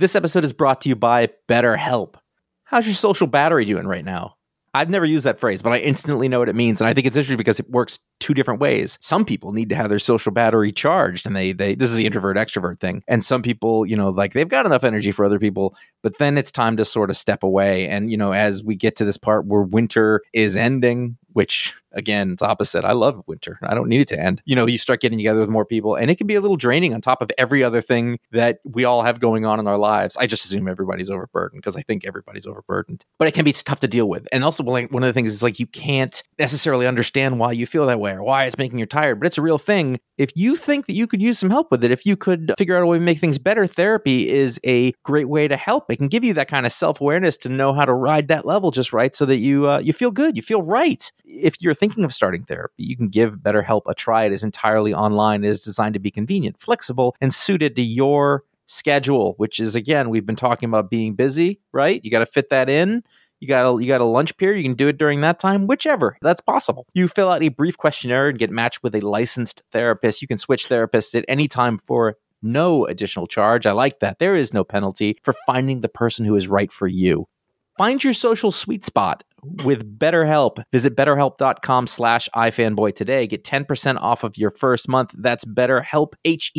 This episode is brought to you by BetterHelp. How's your social battery doing right now? I've never used that phrase, but I instantly know what it means. And I think it's interesting because it works two different ways. Some people need to have their social battery charged, and they this is the introvert extrovert thing. And some people, like they've got enough energy for other people, but then it's time to sort of step away. And, as we get to this part where winter is ending, which again, it's opposite. I love winter. I don't need it to end. You start getting together with more people, and it can be a little draining on top of every other thing that we all have going on in our lives. I just assume everybody's overburdened because I think everybody's overburdened, but it can be tough to deal with. And also, one of the things is like you can't necessarily understand why you feel that way or why it's making you tired, but it's a real thing. If you think that you could use some help with it, if you could figure out a way to make things better, therapy is a great way to help. It can give you that kind of self-awareness to know how to ride that level just right so that you feel good, you feel right. If you're thinking of starting therapy, you can give BetterHelp a try. It is entirely online. It is designed to be convenient, flexible, and suited to your schedule, which is, again, we've been talking about being busy, right? You got to fit that in. You got a lunch period. You can do it during that time, whichever. That's possible. You fill out a brief questionnaire and get matched with a licensed therapist. You can switch therapists at any time for no additional charge. I like that. There is no penalty for finding the person who is right for you. Find your social sweet spot with BetterHelp. Visit BetterHelp.com/iFanboy today. Get 10% off of your first month. That's BetterHelp,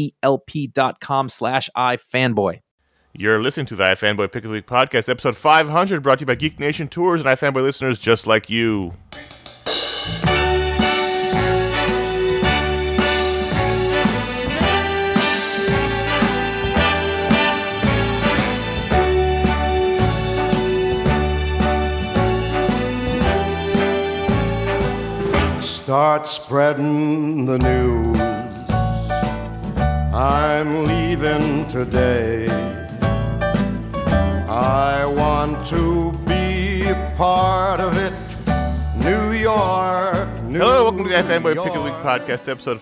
HELP.com/iFanboy. You're listening to the iFanboy Pick of the Week podcast, episode 500, brought to you by Geek Nation Tours and iFanboy listeners just like you. Start spreading the news. I'm leaving today. I want to be a part of it. New York, New York. Hello, welcome to the iFanboy Pick of the Week podcast, episode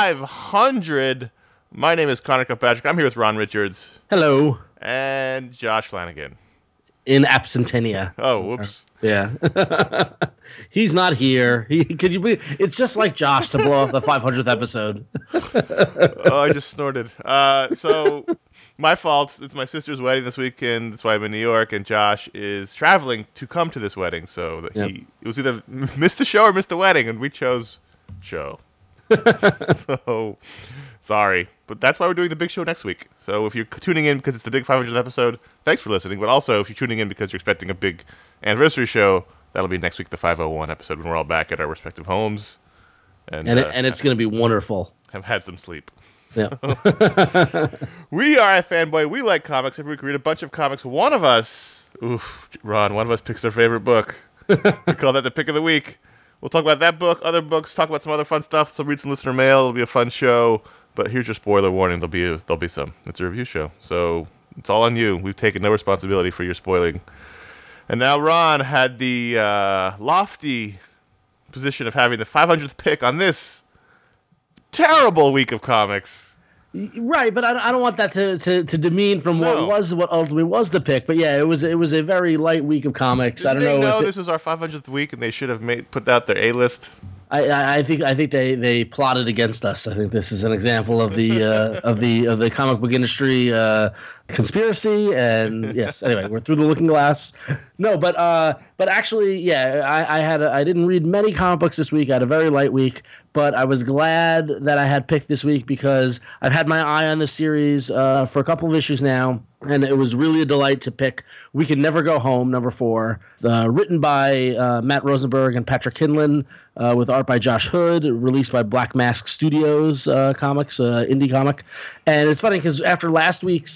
500. My name is Connor Kilpatrick. I'm here with Ron Richards. Hello. And Josh Flanagan. In absentia. Oh, whoops. Yeah. He's not here. Could you believe? It's just like Josh to blow up the 500th episode. Oh, I just snorted. So, my fault. It's my sister's wedding this weekend. That's why I'm in New York, and Josh is traveling to come to this wedding. So that it was either miss the show or miss the wedding, and we chose show. So, sorry. But that's why we're doing the big show next week. So if you're tuning in because it's the big 500th episode, thanks for listening. But also, if you're tuning in because you're expecting a big anniversary show, that'll be next week, the 501 episode, when we're all back at our respective homes. And it's going to be wonderful. Have had some sleep. Yeah. We are a fanboy. We like comics. Every week we read a bunch of comics. One of us picks their favorite book. We call that the pick of the week. We'll talk about that book, other books, talk about some other fun stuff. So read some listener mail. It'll be a fun show. But here's your spoiler warning. There'll be some. It's a review show. So it's all on you. We've taken no responsibility for your spoiling. And now Ron had the lofty position of having the 500th pick on this terrible week of comics. Right, but I don't want that to demean from what ultimately was the pick. But yeah, it was a very light week of comics. I don't know. This was our 500th week, and they should have put out their A-list. I think they plotted against us. I think this is an example of the comic book industry conspiracy. And yes, anyway, we're through the looking glass. No, but actually, yeah, I didn't read many comic books this week. I had a very light week, but I was glad that I had picked this week because I've had my eye on this series for a couple of issues now. And it was really a delight to pick We Can Never Go Home, number 4, written by Matt Rosenberg and Patrick Kinlan, with art by Josh Hood, released by Black Mask Studios Comics, indie comic. And it's funny because after last week's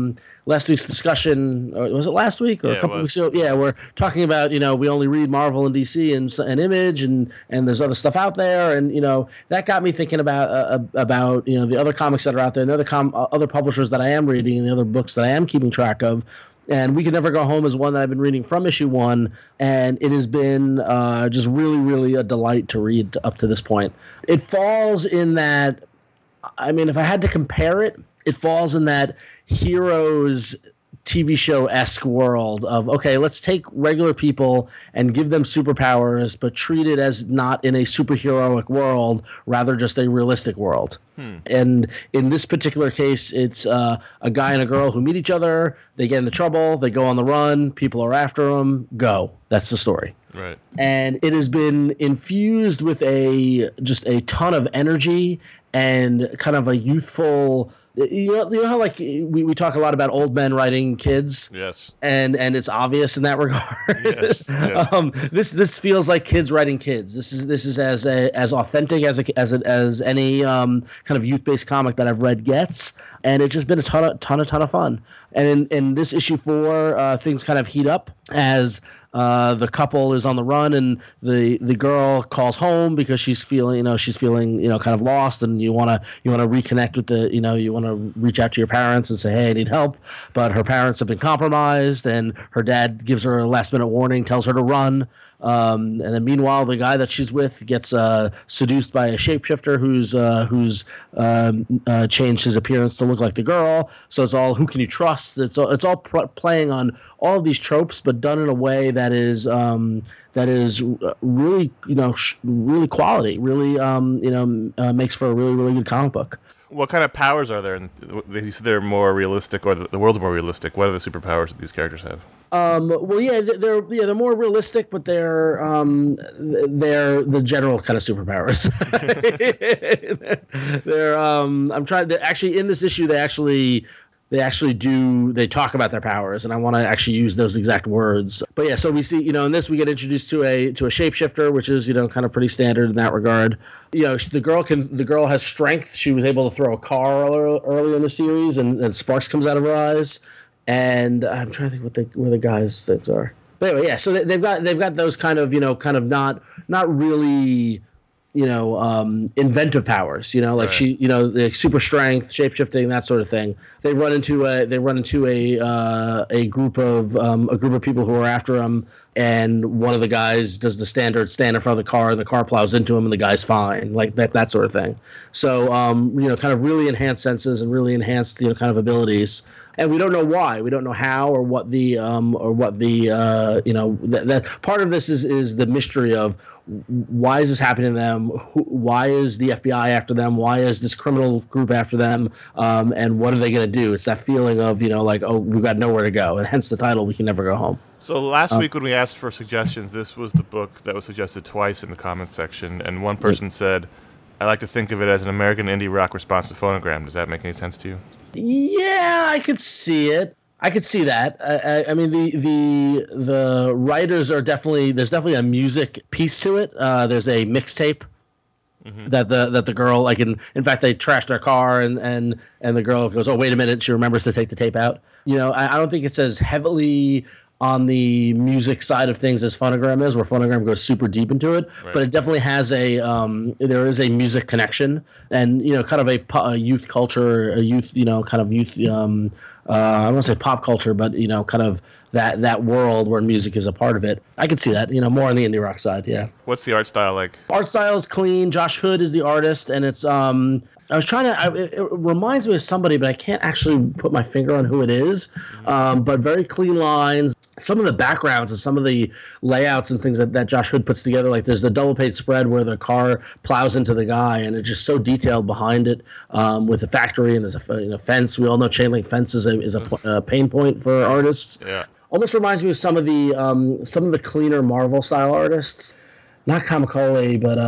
discussion, or was it last week or a couple weeks ago? Yeah, we're talking about, we only read Marvel and DC and Image, and there's other stuff out there. And, that got me thinking about the other comics that are out there and the other publishers that I am reading and the other books that I am keeping track of. And We Can Never Go Home is one that I've been reading from issue 1, and it has been just really, really a delight to read up to this point. It falls in that, if I had to compare it, it falls in that Heroes TV show-esque world of, okay, let's take regular people and give them superpowers, but treat it as not in a superheroic world, rather just a realistic world. And in this particular case, it's a guy and a girl who meet each other, they get into trouble, they go on the run, people are after them, go. That's the story. Right. And it has been infused with just a ton of energy and kind of a youthful. You know how like we talk a lot about old men writing kids. Yes. And it's obvious in that regard. Yes. Yeah. This feels like kids writing kids. This is as authentic as any kind of youth-based comic that I've read gets, and it's just been a ton of fun. And in this issue 4, things kind of heat up as the couple is on the run, and the girl calls home because she's feeling kind of lost, and you want to reconnect with you want to reach out to your parents and say, hey, I need help, but her parents have been compromised, and her dad gives her a last minute warning, tells her to run. And then meanwhile, the guy that she's with gets seduced by a shapeshifter who's changed his appearance to look like the girl. So it's all, who can you trust? It's all playing on all of these tropes, but done in a way that is really really quality. Really makes for a really, really good comic book. What kind of powers are there? You said they're more realistic, or the world's more realistic. What are the superpowers that these characters have? They're more realistic, but they're the general kind of superpowers. I'm trying to actually, in this issue, they talk about their powers, and I want to actually use those exact words. But yeah, so we see, in this we get introduced to a shapeshifter, which is, kind of pretty standard in that regard. The girl has strength. She was able to throw a car earlier in the series, and sparks comes out of her eyes. And I'm trying to think where the guys' things are. But anyway, yeah. So they've got those kind of not really inventive powers. Like right. She, the super strength, shape-shifting, that sort of thing. They run into a group of people who are after them, and one of the guys does the standard stand in front of the car plows into him, and the guy's fine, like that sort of thing. So kind of really enhanced senses and really enhanced kind of abilities. And we don't know why. We don't know how or what the that part of this is the mystery of why is this happening to them? Why is the FBI after them? Why is this criminal group after them? And what are they going to do? It's that feeling of we've got nowhere to go, and hence the title, We Can Never Go Home. So last week when we asked for suggestions, this was the book that was suggested twice in the comments section, and one person said, I like to think of it as an American indie rock response to Phonogram. Does that make any sense to you? Yeah, I could see it. I could see that. I mean, the writers are there's definitely a music piece to it. There's a mixtape that the girl, like in fact, they trashed their car, and the girl goes, oh, wait a minute, she remembers to take the tape out. I don't think it's as heavily on the music side of things as Phonogram is, where Phonogram goes super deep into it, right. But it definitely has there is a music connection, and kind of a youth culture, I don't want to say pop culture, but kind of that world where music is a part of it. I could see that, more on the indie rock side. Yeah. What's the art style like? Art style is clean. Josh Hood is the artist, and it's I was trying to. It reminds me of somebody, but I can't actually put my finger on who it is. But very clean lines. Some of the backgrounds and some of the layouts and things that Josh Hood puts together, like there's the double page spread where the car plows into the guy, and it's just so detailed behind it, with the factory, and there's a fence. We all know chain link fence is a pain point for artists. Yeah. Almost reminds me of some of the cleaner Marvel style artists. Not Kamikole, but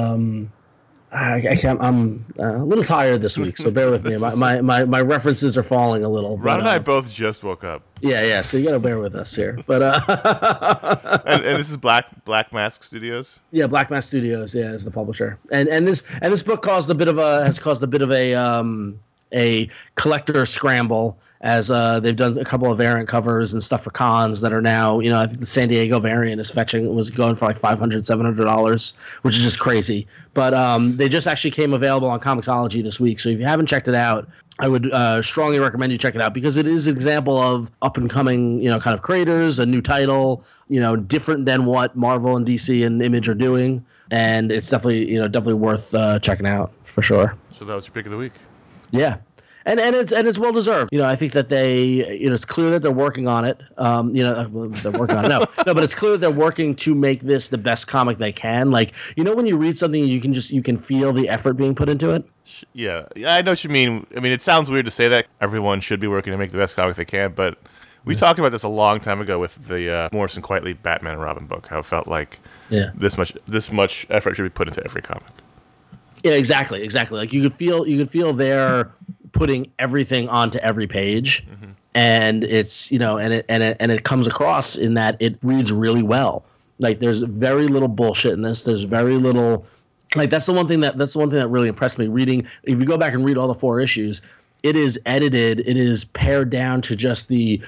I'm a little tired this week, so bear with me. My references are falling a little. Ron and I both just woke up. Yeah. So you got to bear with us here. But and this is Black Mask Studios. Yeah, Black Mask Studios. Yeah, is the publisher. And this book has caused a bit of a collector scramble, as they've done a couple of variant covers and stuff for cons that are now, I think the San Diego variant was going for like $500, $700, which is just crazy. But they just actually came available on Comixology this week. So if you haven't checked it out, I would strongly recommend you check it out, because it is an example of up and coming, kind of creators, a new title, different than what Marvel and DC and Image are doing. And it's definitely worth checking out for sure. So that was your pick of the week. Yeah. it's well deserved. I think that they, it's clear that they're working on it. They're working on it. No, but it's clear that they're working to make this the best comic they can. Like, when you read something, you can feel the effort being put into it. Yeah, I know what you mean. I mean, it sounds weird to say that everyone should be working to make the best comic they can, but we talked about this a long time ago with the Morrison Quietly Batman and Robin book. How it felt like this much effort should be put into every comic. Yeah, exactly. Like you could feel they're putting everything onto every page, and it's and it comes across in that it reads really well. Like there's very little bullshit in this. There's very little. Like that's the one thing that really impressed me reading. If you go back and read all the 4 issues, it is edited. It is pared down to just the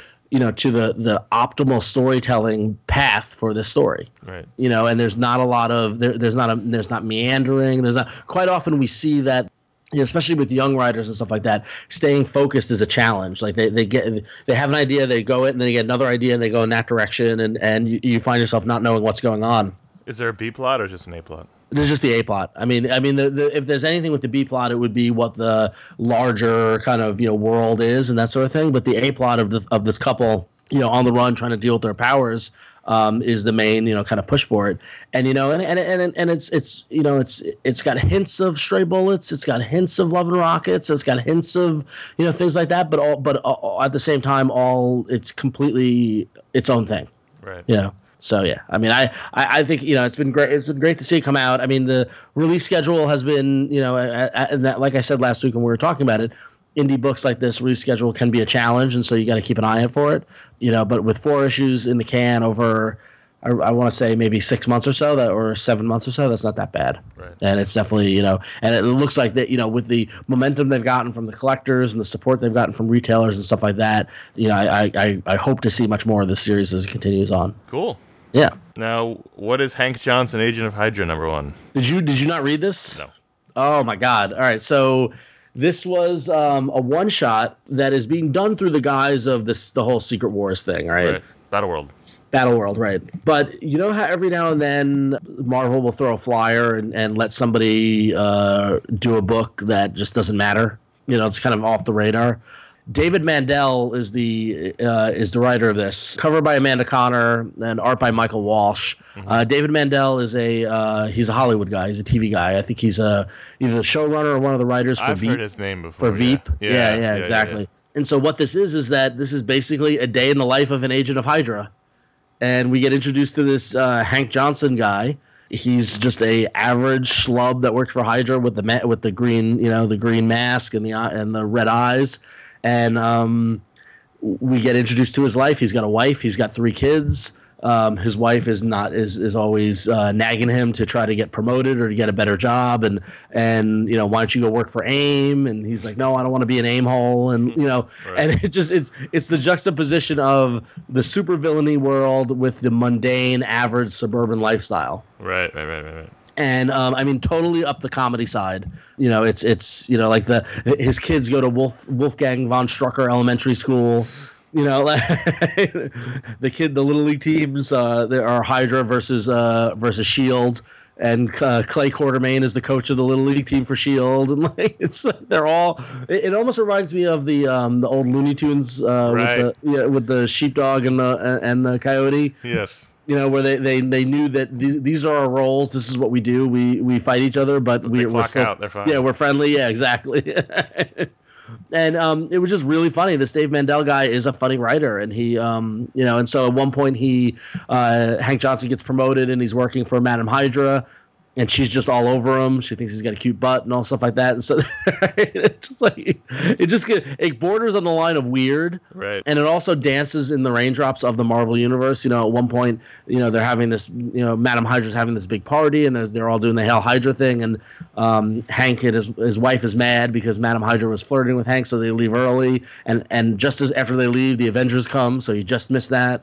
the optimal storytelling path for this story. Right. And there's not a lot of there's not meandering. There's not quite often we see that. Especially with young writers and stuff like that, staying focused is a challenge. Like they have an idea, they go it, and then they get another idea, and they go in that direction, and you find yourself not knowing what's going on. Is there a B plot or just an A plot? There's just the A plot. I mean, if there's anything with the B plot, it would be what the larger kind of world is and that sort of thing. But the A plot of this couple, on the run trying to deal with their powers, is the main kind of push for it. And and it's got hints of Stray Bullets. It's got hints of Love and Rockets. It's got hints of things like that. But at the same time, it's completely its own thing. Right. So yeah, I mean, I think it's been great. It's been great to see it come out. I mean, the release schedule has been like I said last week when we were talking about it, indie books like this release schedule can be a challenge, and so you got to keep an eye out for it. But with 4 issues in the can over, I want to say maybe 6 months or so, or 7 months or so, that's not that bad. Right. And it's definitely and it looks like that with the momentum they've gotten from the collectors and the support they've gotten from retailers and stuff like that. I hope to see much more of this series as it continues on. Cool. Yeah. Now, what is Hank Johnson, Agent of Hydra #1? Did you not read this? No. Oh my God! All right, so this was a one shot that is being done through the guise of the whole Secret Wars thing, right? Battleworld, right? But you know how every now and then Marvel will throw a flyer and let somebody do a book that just doesn't matter. It's kind of off the radar. David Mandel is the writer of this. Cover by Amanda Connor and art by Michael Walsh. David Mandel is he's a Hollywood guy. He's a TV guy. I think he's either the showrunner or one of the writers for Veep. I've heard his name before. For Veep. Yeah, exactly. Yeah. And so what this is that this is basically a day in the life of an agent of Hydra. And we get introduced to this Hank Johnson guy. He's just a average schlub that works for Hydra with the green, the green mask and the red eyes. And we get introduced to his life. He's got a wife. He's got 3 kids. His wife is always nagging him to try to get promoted or to get a better job. And why don't you go work for AIM? And he's like, no, I don't want to be an AIM hole. And right. And it's the juxtaposition of the supervillainy world with the mundane, average suburban lifestyle. Right. And I mean, totally up the comedy side. It's like his kids go to Wolfgang von Strucker Elementary School. The little league teams there are Hydra versus Shield, and Clay Quartermain is the coach of the little league team for Shield, and they're all. It almost reminds me of the old Looney Tunes right. with the sheepdog and the coyote. Yes. Where they knew that these are our roles. This is what we do. We fight each other, but we're still out. They're fine. Yeah, we're friendly. Yeah, exactly. And it was just really funny. This Dave Mandel guy is a funny writer, and he, and so at one point Hank Johnson gets promoted, and he's working for Madam Hydra, and she's just all over him. She thinks he's got a cute butt and all stuff like that. And so it borders on the line of weird, right? And it also dances in the raindrops of the Marvel universe. At one point, they're having this, Madam Hydra's having this big party, and they're all doing the Hail Hydra thing, and Hank and his wife is mad because Madam Hydra was flirting with Hank, so they leave early, and just as after they leave, the Avengers come, so you just missed that.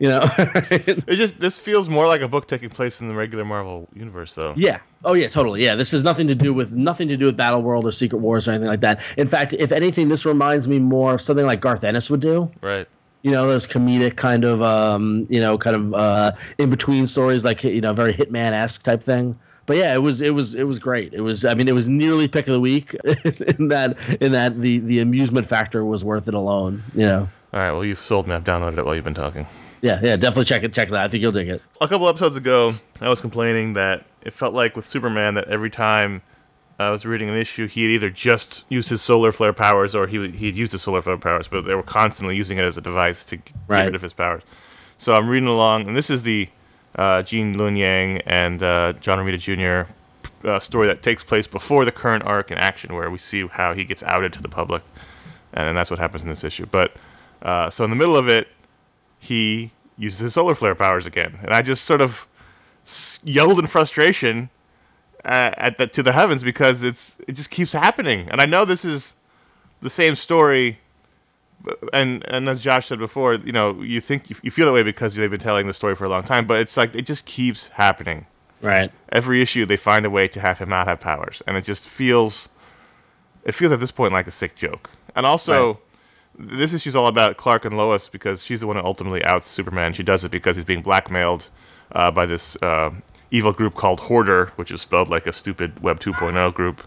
This feels more like a book taking place in the regular Marvel universe, though. Yeah. Oh yeah, totally. Yeah, this has nothing to do with Battleworld or Secret Wars or anything like that. In fact, if anything, this reminds me more of something like Garth Ennis would do. Right. Those comedic kind of in between stories, like very Hitman-esque type thing. But yeah, it was great. It was, I mean, it was nearly pick of the week in that the amusement factor was worth it alone. You know. All right. Well, you've sold me. I've downloaded it while you've been talking. Yeah, definitely check it out. I think you'll dig it. A couple episodes ago, I was complaining that it felt like with Superman that every time I was reading an issue, he had either just used his solar flare powers or he'd used his solar flare powers, but they were constantly using it as a device to get rid of his powers. So I'm reading along, and this is the Gene Luen Yang and John Romita Jr. Story that takes place before the current arc in Action, where we see how he gets outed to the public, and that's what happens in this issue. But so in the middle of it, he uses his solar flare powers again, and I just sort of yelled in frustration to the heavens because it just keeps happening. And I know this is the same story, and as Josh said before, you know, you think you feel that way because they've been telling the story for a long time, but it's like it just keeps happening. Right. Every issue they find a way to have him not have powers, and it just feels at this point like a sick joke. And also, this issue's all about Clark and Lois because she's the one who ultimately outs Superman. She does it because he's being blackmailed by this evil group called Hoarder, which is spelled like a stupid Web 2.0 group.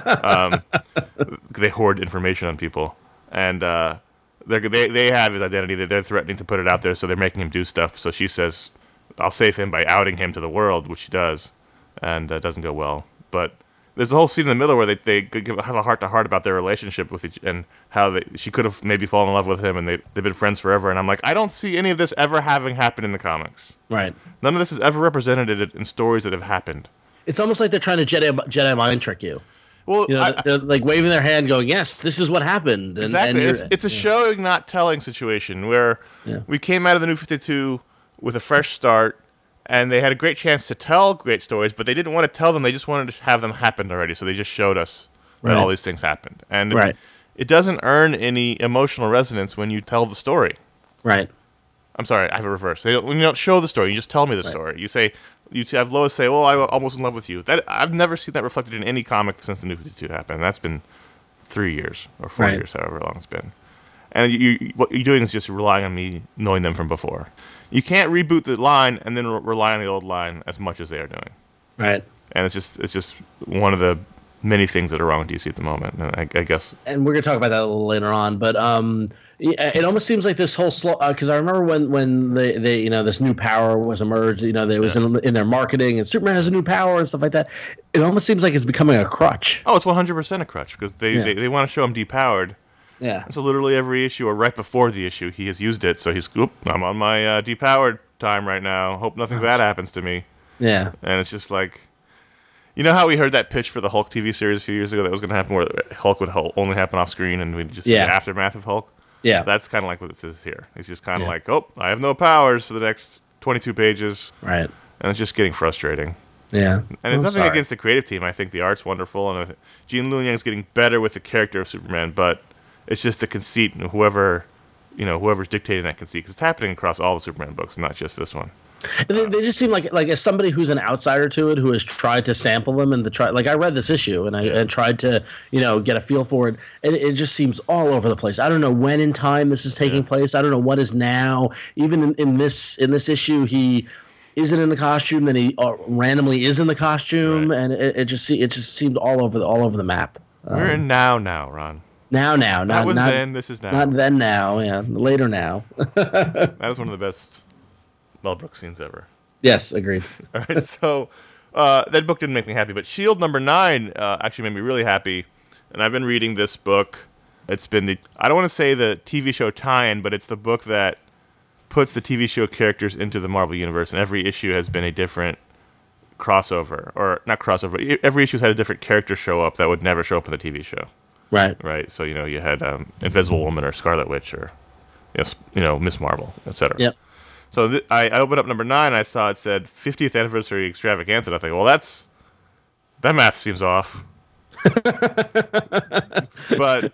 They hoard information on people, and they have his identity. They're threatening to put it out there, so they're making him do stuff. So she says, "I'll save him by outing him to the world," which she does, and that doesn't go well. But there's a whole scene in the middle where they have a heart-to-heart about their relationship with each, and how she could have maybe fallen in love with him, and they've been friends forever. And I'm like, I don't see any of this ever having happened in the comics. Right. None of this is ever represented in stories that have happened. It's almost like they're trying to Jedi mind trick you. Well, you know, they're like waving their hand, going, "Yes, this is what happened." And, exactly. And it's a showing, not telling situation where we came out of the New 52 with a fresh start. And they had a great chance to tell great stories, but they didn't want to tell them. They just wanted to have them happen already. So they just showed us that all these things happened. And it doesn't earn any emotional resonance when you tell the story. Right. I'm sorry, I have a reverse. When you don't show the story, you just tell me the story. You say, you have Lois say, "Oh, I'm almost in love with you." I've never seen that reflected in any comic since the New 52 happened. And that's been 3 years or 4 years, however long it's been. And what you're doing is just relying on me knowing them from before. You can't reboot the line and then rely on the old line as much as they are doing. Right. And it's just one of the many things that are wrong with DC at the moment, and I guess. And we're gonna talk about that a little later on, but it almost seems like this whole slow. Because I remember when they you know, this new power was emerged. You know, they was in their marketing, and Superman has a new power and stuff like that. It almost seems like it's becoming a crutch. Oh, it's 100% a crutch because they want to show him depowered. Yeah. And so literally every issue, or right before the issue, he has used it. So he's, I'm on my depowered time right now. Hope nothing bad happens to me. Yeah. And it's just like, you know how we heard that pitch for the Hulk TV series a few years ago that was going to happen, where Hulk would only happen off screen and we'd just see the aftermath of Hulk? Yeah. That's kind of like what it says here. It's just kind of like, oh, I have no powers for the next 22 pages. Right. And it's just getting frustrating. Yeah. And it's nothing against the creative team. I think the art's wonderful, and Gene Luen Yang's getting better with the character of Superman, but it's just the conceit and whoever's dictating that conceit, because it's happening across all the Superman books, not just this one. And they just seem like as somebody who's an outsider to it, who has tried to sample them and I read this issue and I tried to get a feel for it, and it just seems all over the place. I don't know when in time this is taking place. I don't know what is now. Even in this issue, he isn't in the costume, then he randomly is in the costume, and it just seemed all over the map. We're in now, Ron. Now, that was not then. This is now. Not then. Now, yeah, later now. That is one of the best Mel Brooks scenes ever. Yes, agreed. All right, so that book didn't make me happy, but Shield #9 actually made me really happy, and I've been reading this book. It's been I don't want to say the TV show tie-in, but it's the book that puts the TV show characters into the Marvel Universe, and every issue has been a different crossover, or not crossover. Every issue has had a different character show up that would never show up in the TV show. Right. So you had Invisible Woman or Scarlet Witch or Miss Marvel, etc. Yep. So I opened up #9 and I saw it said 50th anniversary extravaganza. And I think, well, that math seems off. But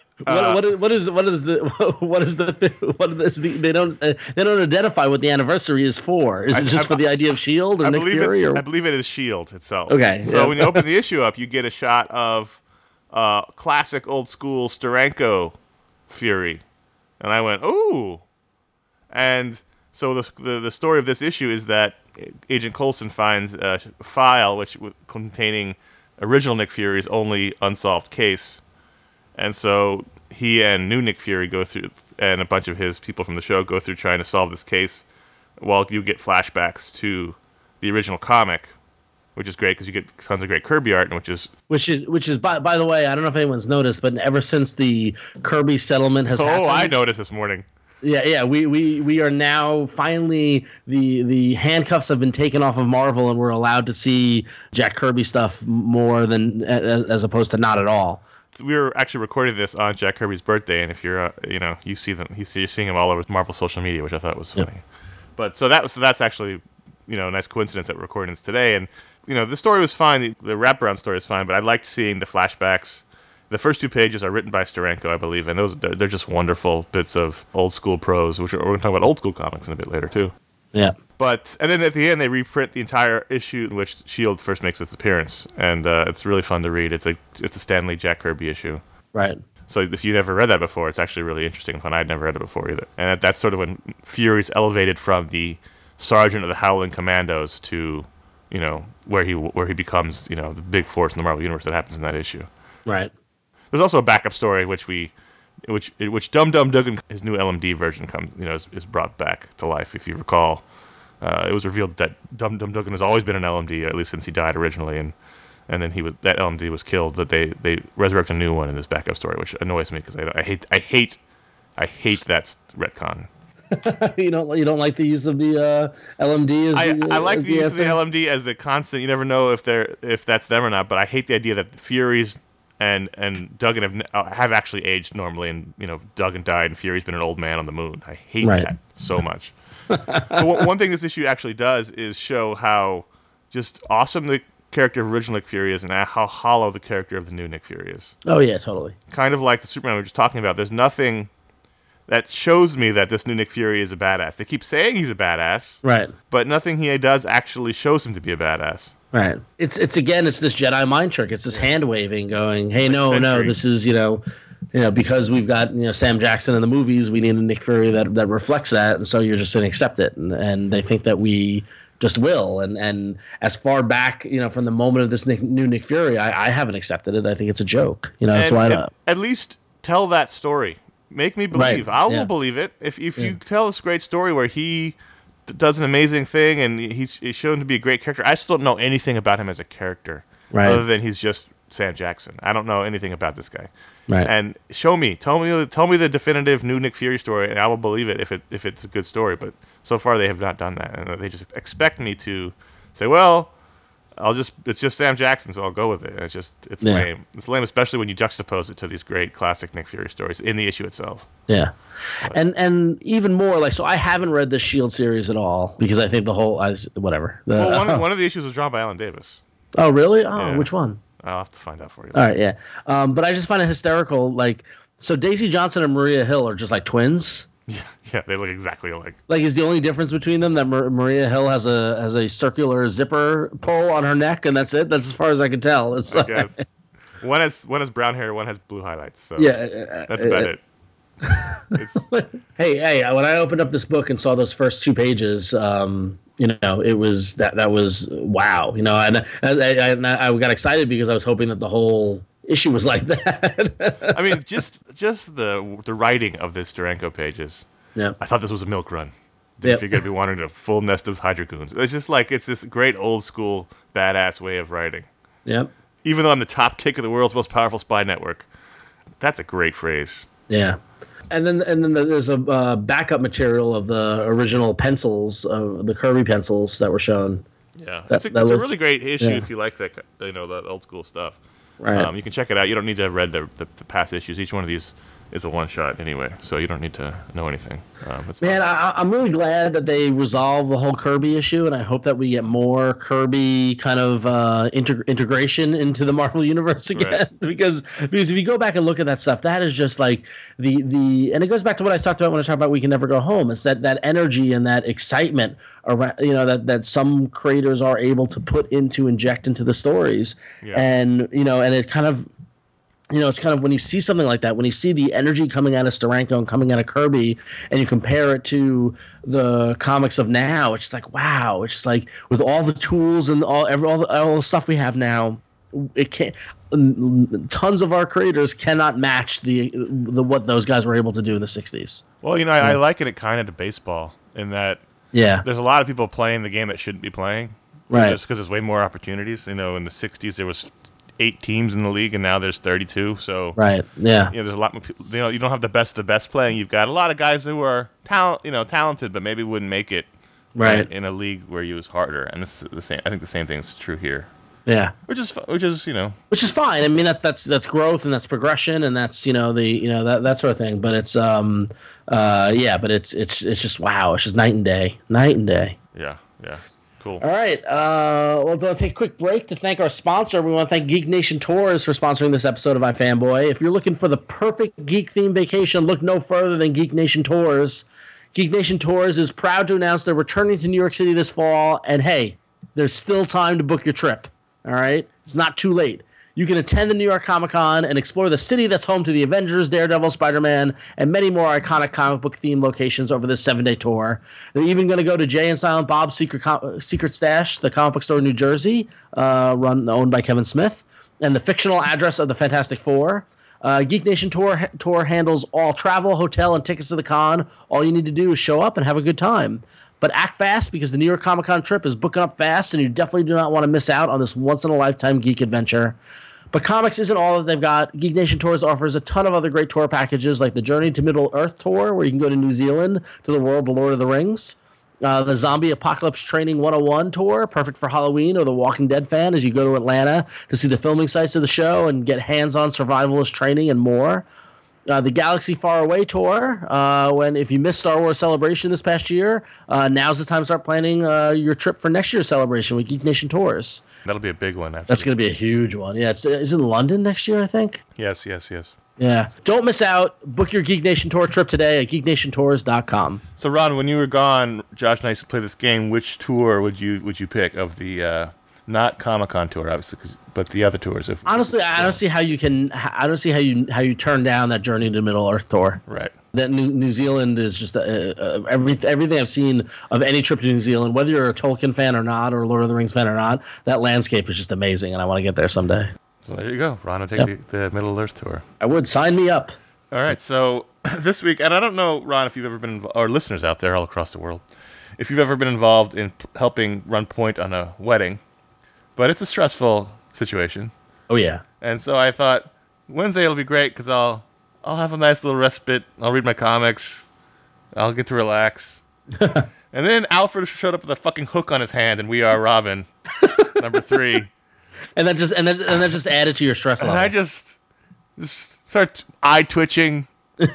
they don't identify what the anniversary is for. Is it just for the idea of S.H.I.E.L.D. or Nick Fury? I believe it is S.H.I.E.L.D. itself. Okay. So when you open the issue up, you get a shot of classic old school Steranko Fury, and I went, ooh, and So the story of this issue is that Agent Coulson finds a file containing original Nick Fury's only unsolved case, and so he and new Nick Fury go through, and a bunch of his people from the show go through trying to solve this case, while you get flashbacks to the original comic, which is great because you get tons of great Kirby art, and which is by the way, I don't know if anyone's noticed, but ever since the Kirby settlement has happened, I noticed this morning. Yeah, we are now finally the handcuffs have been taken off of Marvel, and we're allowed to see Jack Kirby stuff more than as opposed to not at all. We were actually recording this on Jack Kirby's birthday, and if you're you see them, you're seeing him all over Marvel social media, which I thought was funny. Yep. But that's actually a nice coincidence that we're recording this today, and the story was fine, the wraparound story is fine, but I liked seeing the flashbacks. The first 2 pages are written by Steranko, I believe, and they're just wonderful bits of old school prose, which we're going to talk about old school comics in a bit later too. Yeah. And then at the end they reprint the entire issue in which S.H.I.E.L.D. first makes its appearance, and it's really fun to read. It's a Stan Lee Jack Kirby issue. Right. So if you never read that before, it's actually really interesting and fun. I'd never read it before either. And that's sort of when Fury's elevated from the sergeant of the Howling Commandos to, where he becomes, the big force in the Marvel Universe. That happens in that issue. Right. There's also a backup story which Dum Dum Dugan, his new LMD version is brought back to life. If you recall, it was revealed that Dum Dum Dugan has always been an LMD, at least since he died originally, and then that LMD was killed, but they resurrect a new one in this backup story, which annoys me because I hate that retcon. You don't like the use of the LMD as I like as the use answer? of the LMD as the constant. You never know if that's them or not, but I hate the idea that Fury's and Duggan have actually aged normally, and Duggan died and Fury's been an old man on the moon. I hate that so much. But one thing this issue actually does is show how just awesome the character of original Nick Fury is and how hollow the character of the new Nick Fury is. Oh yeah, totally. Kind of like the Superman we were just talking about. There's nothing that shows me that this new Nick Fury is a badass. They keep saying he's a badass, right? But nothing he does actually shows him to be a badass. Right. It's this Jedi mind trick. It's this hand waving, going, "Hey, no, this is because we've got Sam Jackson in the movies, we need a Nick Fury that reflects that, and so you're just going to accept it." And they think that we just will. And as far back from the moment of this new Nick Fury, I haven't accepted it. I think it's a joke. So why not? At least tell that story. Make me believe. Right. I will believe it if you tell this great story where he does an amazing thing and he's shown to be a great character. I still don't know anything about him as a character, other than he's just Sam Jackson. I don't know anything about this guy. Right. And tell me the definitive new Nick Fury story, and I will believe it if it's a good story. But so far they have not done that, and they just expect me to say, well, it's just Sam Jackson, so I'll go with it. And it's lame. It's lame, especially when you juxtapose it to these great classic Nick Fury stories in the issue itself. Yeah. And even more so I haven't read the S.H.I.E.L.D. series at all because I think whatever. One of the issues was drawn by Alan Davis. Oh, really? Oh, Yeah. Which one? I'll have to find out for you. All right, yeah. But I just find it hysterical. So Daisy Johnson and Maria Hill are just like twins. Yeah, they look exactly alike. Is the only difference between them that Maria Hill has a circular zipper pull on her neck, and that's it. That's as far as I can tell. It's I guess. One has brown hair, one has blue highlights. So that's about it. Hey! When I opened up this book and saw those first 2 pages, it was that was wow. And I got excited because I was hoping that the whole issue was like that. I mean, just the writing of this Steranko pages. Yeah, I thought this was a milk run. Didn't figure I'd be wanting a full nest of Hydra goons. It's just it's this great old school badass way of writing. Yep. Even though I'm the top kick of the world's most powerful spy network, that's a great phrase. Yeah. And then there's a backup material of the original pencils, the Kirby pencils that were shown. Yeah, it's a really great issue if you like that that old school stuff. Right. You can check it out. You don't need to have read the past issues. Each one of these is a one shot anyway, so you don't need to know anything. Man, I'm really glad that they resolved the whole Kirby issue, and I hope that we get more Kirby kind of integration into the Marvel Universe again. Right. because if you go back and look at that stuff, that is just like the and it goes back to what I talked about when I talked about We Can Never Go Home. It's that energy and that excitement around that some creators are able to inject into the stories, and and it kind of it's kind of when you see something like that, when you see the energy coming out of Steranko and coming out of Kirby, and you compare it to the comics of now, it's just like, wow. It's just like with all the tools and all the stuff we have now, it can't. Tons of our creators cannot match the what those guys were able to do in the 60s. Well, I liken it kind of to baseball in that there's a lot of people playing the game that shouldn't be playing. Right. Just because there's way more opportunities. In the 60s, there was 8 teams in the league, and now there's 32. So right, yeah. There's a lot more people. You don't have the best of the best playing. You've got a lot of guys who are talented, but maybe wouldn't make it right in a league where you was harder. And this is the same. I think the same thing is true here. Yeah, which is fine. I mean, that's growth and that's progression and that's that sort of thing. But it's but it's just wow. It's just night and day. Yeah. Cool. All right. We'll take a quick break to thank our sponsor. We want to thank Geek Nation Tours for sponsoring this episode of iFanboy. If you're looking for the perfect geek-themed vacation, look no further than Geek Nation Tours. Geek Nation Tours is proud to announce they're returning to New York City this fall. And hey, there's still time to book your trip. All right? It's not too late. You can attend the New York Comic-Con and explore the city that's home to the Avengers, Daredevil, Spider-Man, and many more iconic comic book-themed locations over this 7-day tour. They're even going to go to Jay and Silent Bob's Secret Stash, the comic book store in New Jersey, owned by Kevin Smith, and the fictional address of the Fantastic Four. Geek Nation Tour handles all travel, hotel, and tickets to the con. All you need to do is show up and have a good time. But act fast because the New York Comic Con trip is booking up fast, and you definitely do not want to miss out on this once-in-a-lifetime geek adventure. But comics isn't all that they've got. Geek Nation Tours offers a ton of other great tour packages, like the Journey to Middle-earth tour, where you can go to New Zealand to the world of The Lord of the Rings. The Zombie Apocalypse Training 101 tour, perfect for Halloween or the Walking Dead fan as you go to Atlanta to see the filming sites of the show and get hands-on survivalist training and more. The Galaxy Far Away tour, if you missed Star Wars Celebration this past year, now's the time to start planning your trip for next year's celebration with Geek Nation Tours. That'll be a big one. Actually. That's going to be a huge one. Yeah, it's in London next year, I think. Yes. Yeah. Don't miss out. Book your Geek Nation Tour trip today at geeknationtours.com. So, Ron, when you were gone, Josh and I used to play this game. Which tour would you pick of the not Comic-Con tour, obviously, but the other tours? Honestly, I don't see how you turn down that Journey to Middle Earth tour. Right. That New Zealand is just everything I've seen of any trip to New Zealand, whether you're a Tolkien fan or not, or Lord of the Rings fan or not, that landscape is just amazing, and I want to get there someday. So there you go. Ron will take the Middle Earth tour. I would. Sign me up. All right. So this week, and I don't know, Ron, if you've ever been, or listeners out there all across the world, if you've ever been involved in helping run point on a wedding, but it's a stressful situation. Oh, yeah. And so I thought Wednesday will be great because I'll have a nice little respite. I'll read my comics. I'll get to relax. And then Alfred showed up with a fucking hook on his hand, and We Are Robin, number 3. And that just added to your stress level. And I just start eye twitching.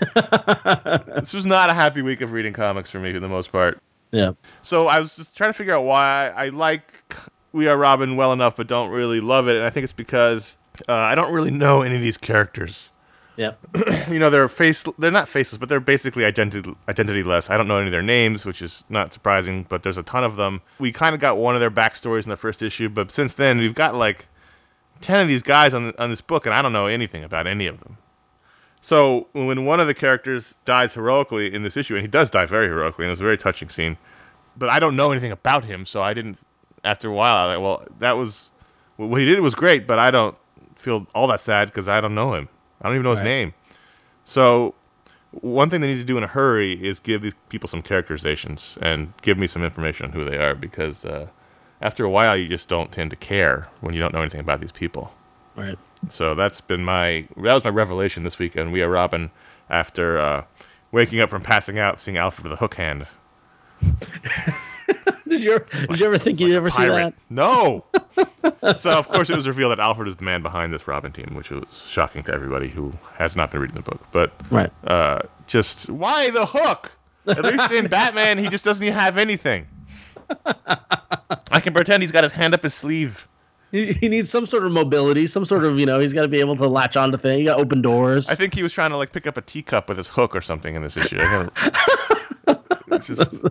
This was not a happy week of reading comics for me for the most part. Yeah. So I was just trying to figure out why I like We Are Robin well enough, but don't really love it. And I think it's because I don't really know any of these characters. Yeah. They're not faceless, but they're basically identityless. I don't know any of their names, which is not surprising, but there's a ton of them. We kind of got one of their backstories in the first issue, but since then we've got like 10 of these guys on this book, and I don't know anything about any of them. So when one of the characters dies heroically in this issue, and he does die very heroically, and it was a very touching scene, but I don't know anything about him, so I didn't, after a while, I was like, well, that was, what he did was great, but I don't feel all that sad because I don't know him. I don't even know his name. So one thing they need to do in a hurry is give these people some characterizations and give me some information on who they are, because after a while you just don't tend to care when you don't know anything about these people. Right. So that was my revelation this weekend. We Are Robin, after waking up from passing out, seeing Alfred with a hook hand. Did you ever think you'd ever see that? No. So, of course, it was revealed that Alfred is the man behind this Robin team, which was shocking to everybody who has not been reading the book. But right. Just, why the hook? At least in Batman, he just doesn't even have anything. I can pretend he's got his hand up his sleeve. He needs some sort of mobility, some sort of, he's got to be able to latch onto things. He got to open doors. I think he was trying to, pick up a teacup with his hook or something in this issue. It's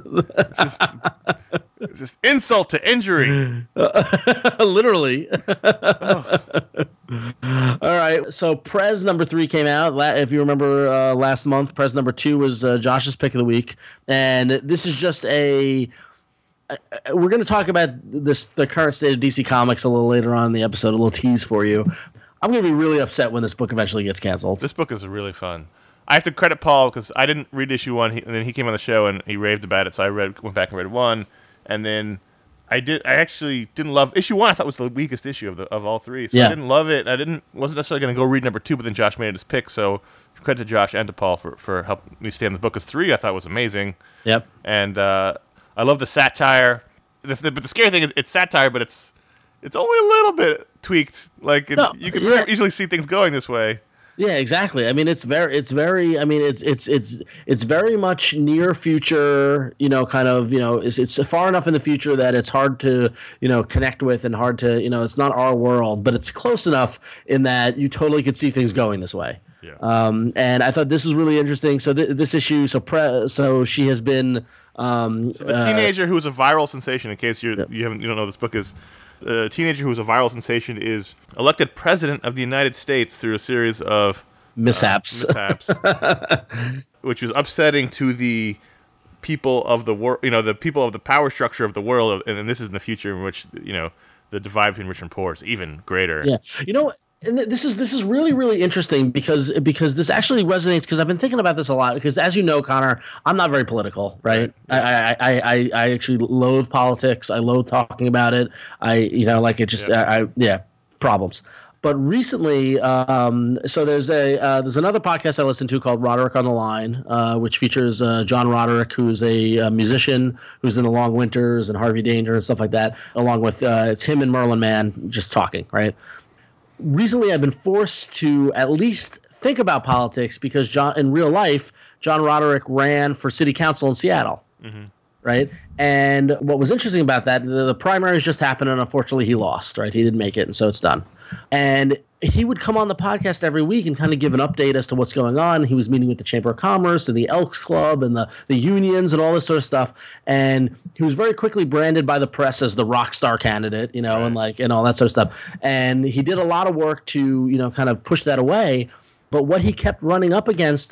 just insult to injury. Literally. All right. right. So Prez number 3 came out. If you remember last month, Prez number 2 was Josh's pick of the week. And this is just we're going to talk about the current state of DC Comics a little later on in the episode, a little tease for you. I'm going to be really upset when this book eventually gets canceled. This book is really fun. I have to credit Paul because I didn't read issue 1, and then he came on the show and he raved about it. So I went back and read 1, and then I actually didn't love issue 1. I thought was the weakest issue of all 3. So I didn't love it. Wasn't necessarily going to go read number 2, but then Josh made it his pick. So credit to Josh and to Paul for helping me stay on the book. Because 3 I thought was amazing. Yep. And I love the satire. But the scary thing is it's satire, but it's only a little bit tweaked. Like you can easily see things going this way. Yeah, exactly. I mean, it's very. I mean, it's very much near future. Kind of. It's far enough in the future that it's hard to connect with and hard to It's not our world, but it's close enough in that you totally could see things going this way. Yeah. And I thought this was really interesting. So this issue. So she has been a teenager who's a viral sensation. In case you don't know, this book is. A teenager who is a viral sensation is elected president of the United States through a series of mishaps, which is upsetting to the people of the world. The people of the power structure of the world, and this is in the future in which the divide between rich and poor is even greater. Yeah, and this is really, really interesting because this actually resonates because I've been thinking about this a lot because as you know, Connor, I'm not very political, right? I actually loathe politics. I loathe talking about it. Problems. But recently, so there's another podcast I listen to called Roderick on the Line, which features John Roderick, who's a musician who's in The Long Winters and Harvey Danger and stuff like that, along with it's him and Merlin Mann just talking, right? Recently, I've been forced to at least think about politics because in real life, John Roderick ran for city council in Seattle, right? And what was interesting about that, the primaries just happened, and unfortunately, he lost, right? He didn't make it, and so it's done. And he would come on the podcast every week and kind of give an update as to what's going on. He was meeting with the Chamber of Commerce and the Elks Club and the unions and all this sort of stuff. And he was very quickly branded by the press as the rock star candidate, and all that sort of stuff. And he did a lot of work to, kind of push that away. But what he kept running up against,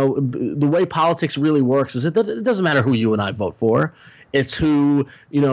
the way politics really works is that it doesn't matter who you and I vote for. It's who,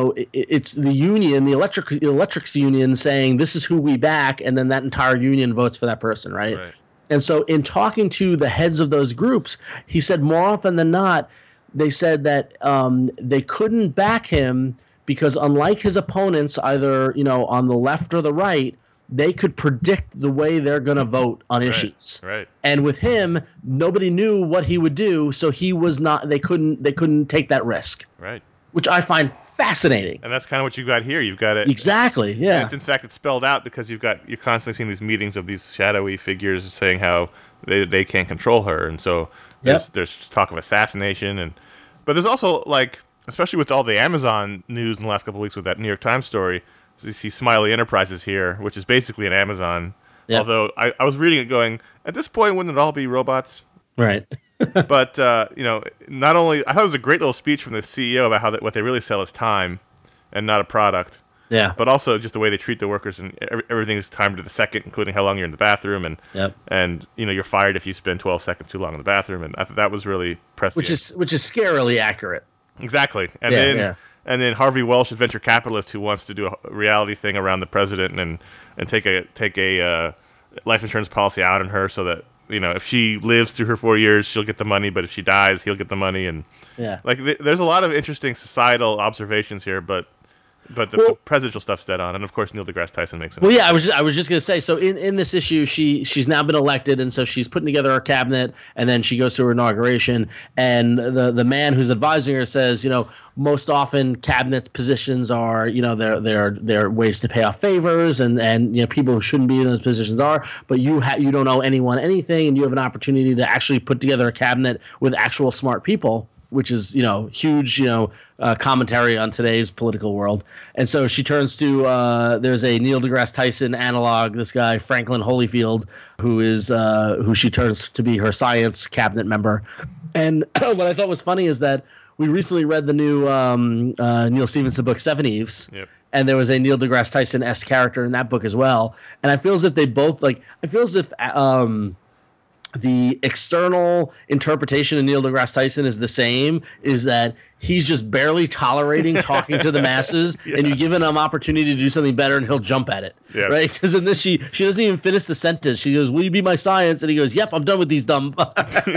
it's the union, the electrics union saying this is who we back, and then that entire union votes for that person, right? And so in talking to the heads of those groups, he said more often than not, they said that they couldn't back him because unlike his opponents, either, on the left or the right, they could predict the way they're going to vote on issues. Right. And with him, nobody knew what he would do, so he was not. They couldn't take that risk. Right. Which I find fascinating. And that's kind of what you got here. You've got it exactly. Yeah. In fact, it's spelled out because you're constantly seeing these meetings of these shadowy figures saying how they can't control her, and so there's talk of assassination, but there's also especially with all the Amazon news in the last couple of weeks with that New York Times story. So you see Smiley Enterprises here, which is basically an Amazon. Yep. Although I was reading it going, at this point, wouldn't it all be robots? Right. But, not only... I thought it was a great little speech from the CEO about what they really sell is time and not a product. Yeah. But also just the way they treat the workers, and everything is timed to the second, including how long you're in the bathroom. And you're fired if you spend 12 seconds too long in the bathroom. And I thought that was really prescient. Which is scarily accurate. Exactly. And then Harvey Welsh, a venture capitalist who wants to do a reality thing around the president and take a life insurance policy out on her so that if she lives through her 4 years, she'll get the money, but if she dies, he'll get the money. And there's a lot of interesting societal observations here, but the presidential stuff's dead on, and of course Neil deGrasse Tyson makes it. Well, yeah, I was just gonna say. So in this issue, she's now been elected, and so she's putting together her cabinet, and then she goes to her inauguration, and the man who's advising her says, most often cabinet positions are, they're ways to pay off favors, and people who shouldn't be in those positions are, but you don't owe anyone anything, and you have an opportunity to actually put together a cabinet with actual smart people. Which is, huge, commentary on today's political world. And so she turns to, there's a Neil deGrasse Tyson analog, this guy, Franklin Holyfield, who she turns to be her science cabinet member. And what I thought was funny is that we recently read the new Neil Stephenson book, Seven Eves. Yep. and there was a Neil deGrasse Tyson-esque character in that book as well. And I feel as if they both I feel as if the external interpretation of Neil deGrasse Tyson is the same, is that he's just barely tolerating talking to the masses, and you give him an opportunity to do something better, and he'll jump at it, right? Because in this, she doesn't even finish the sentence. She goes, "Will you be my science?" And he goes, "Yep, I'm done with these dumb." Well,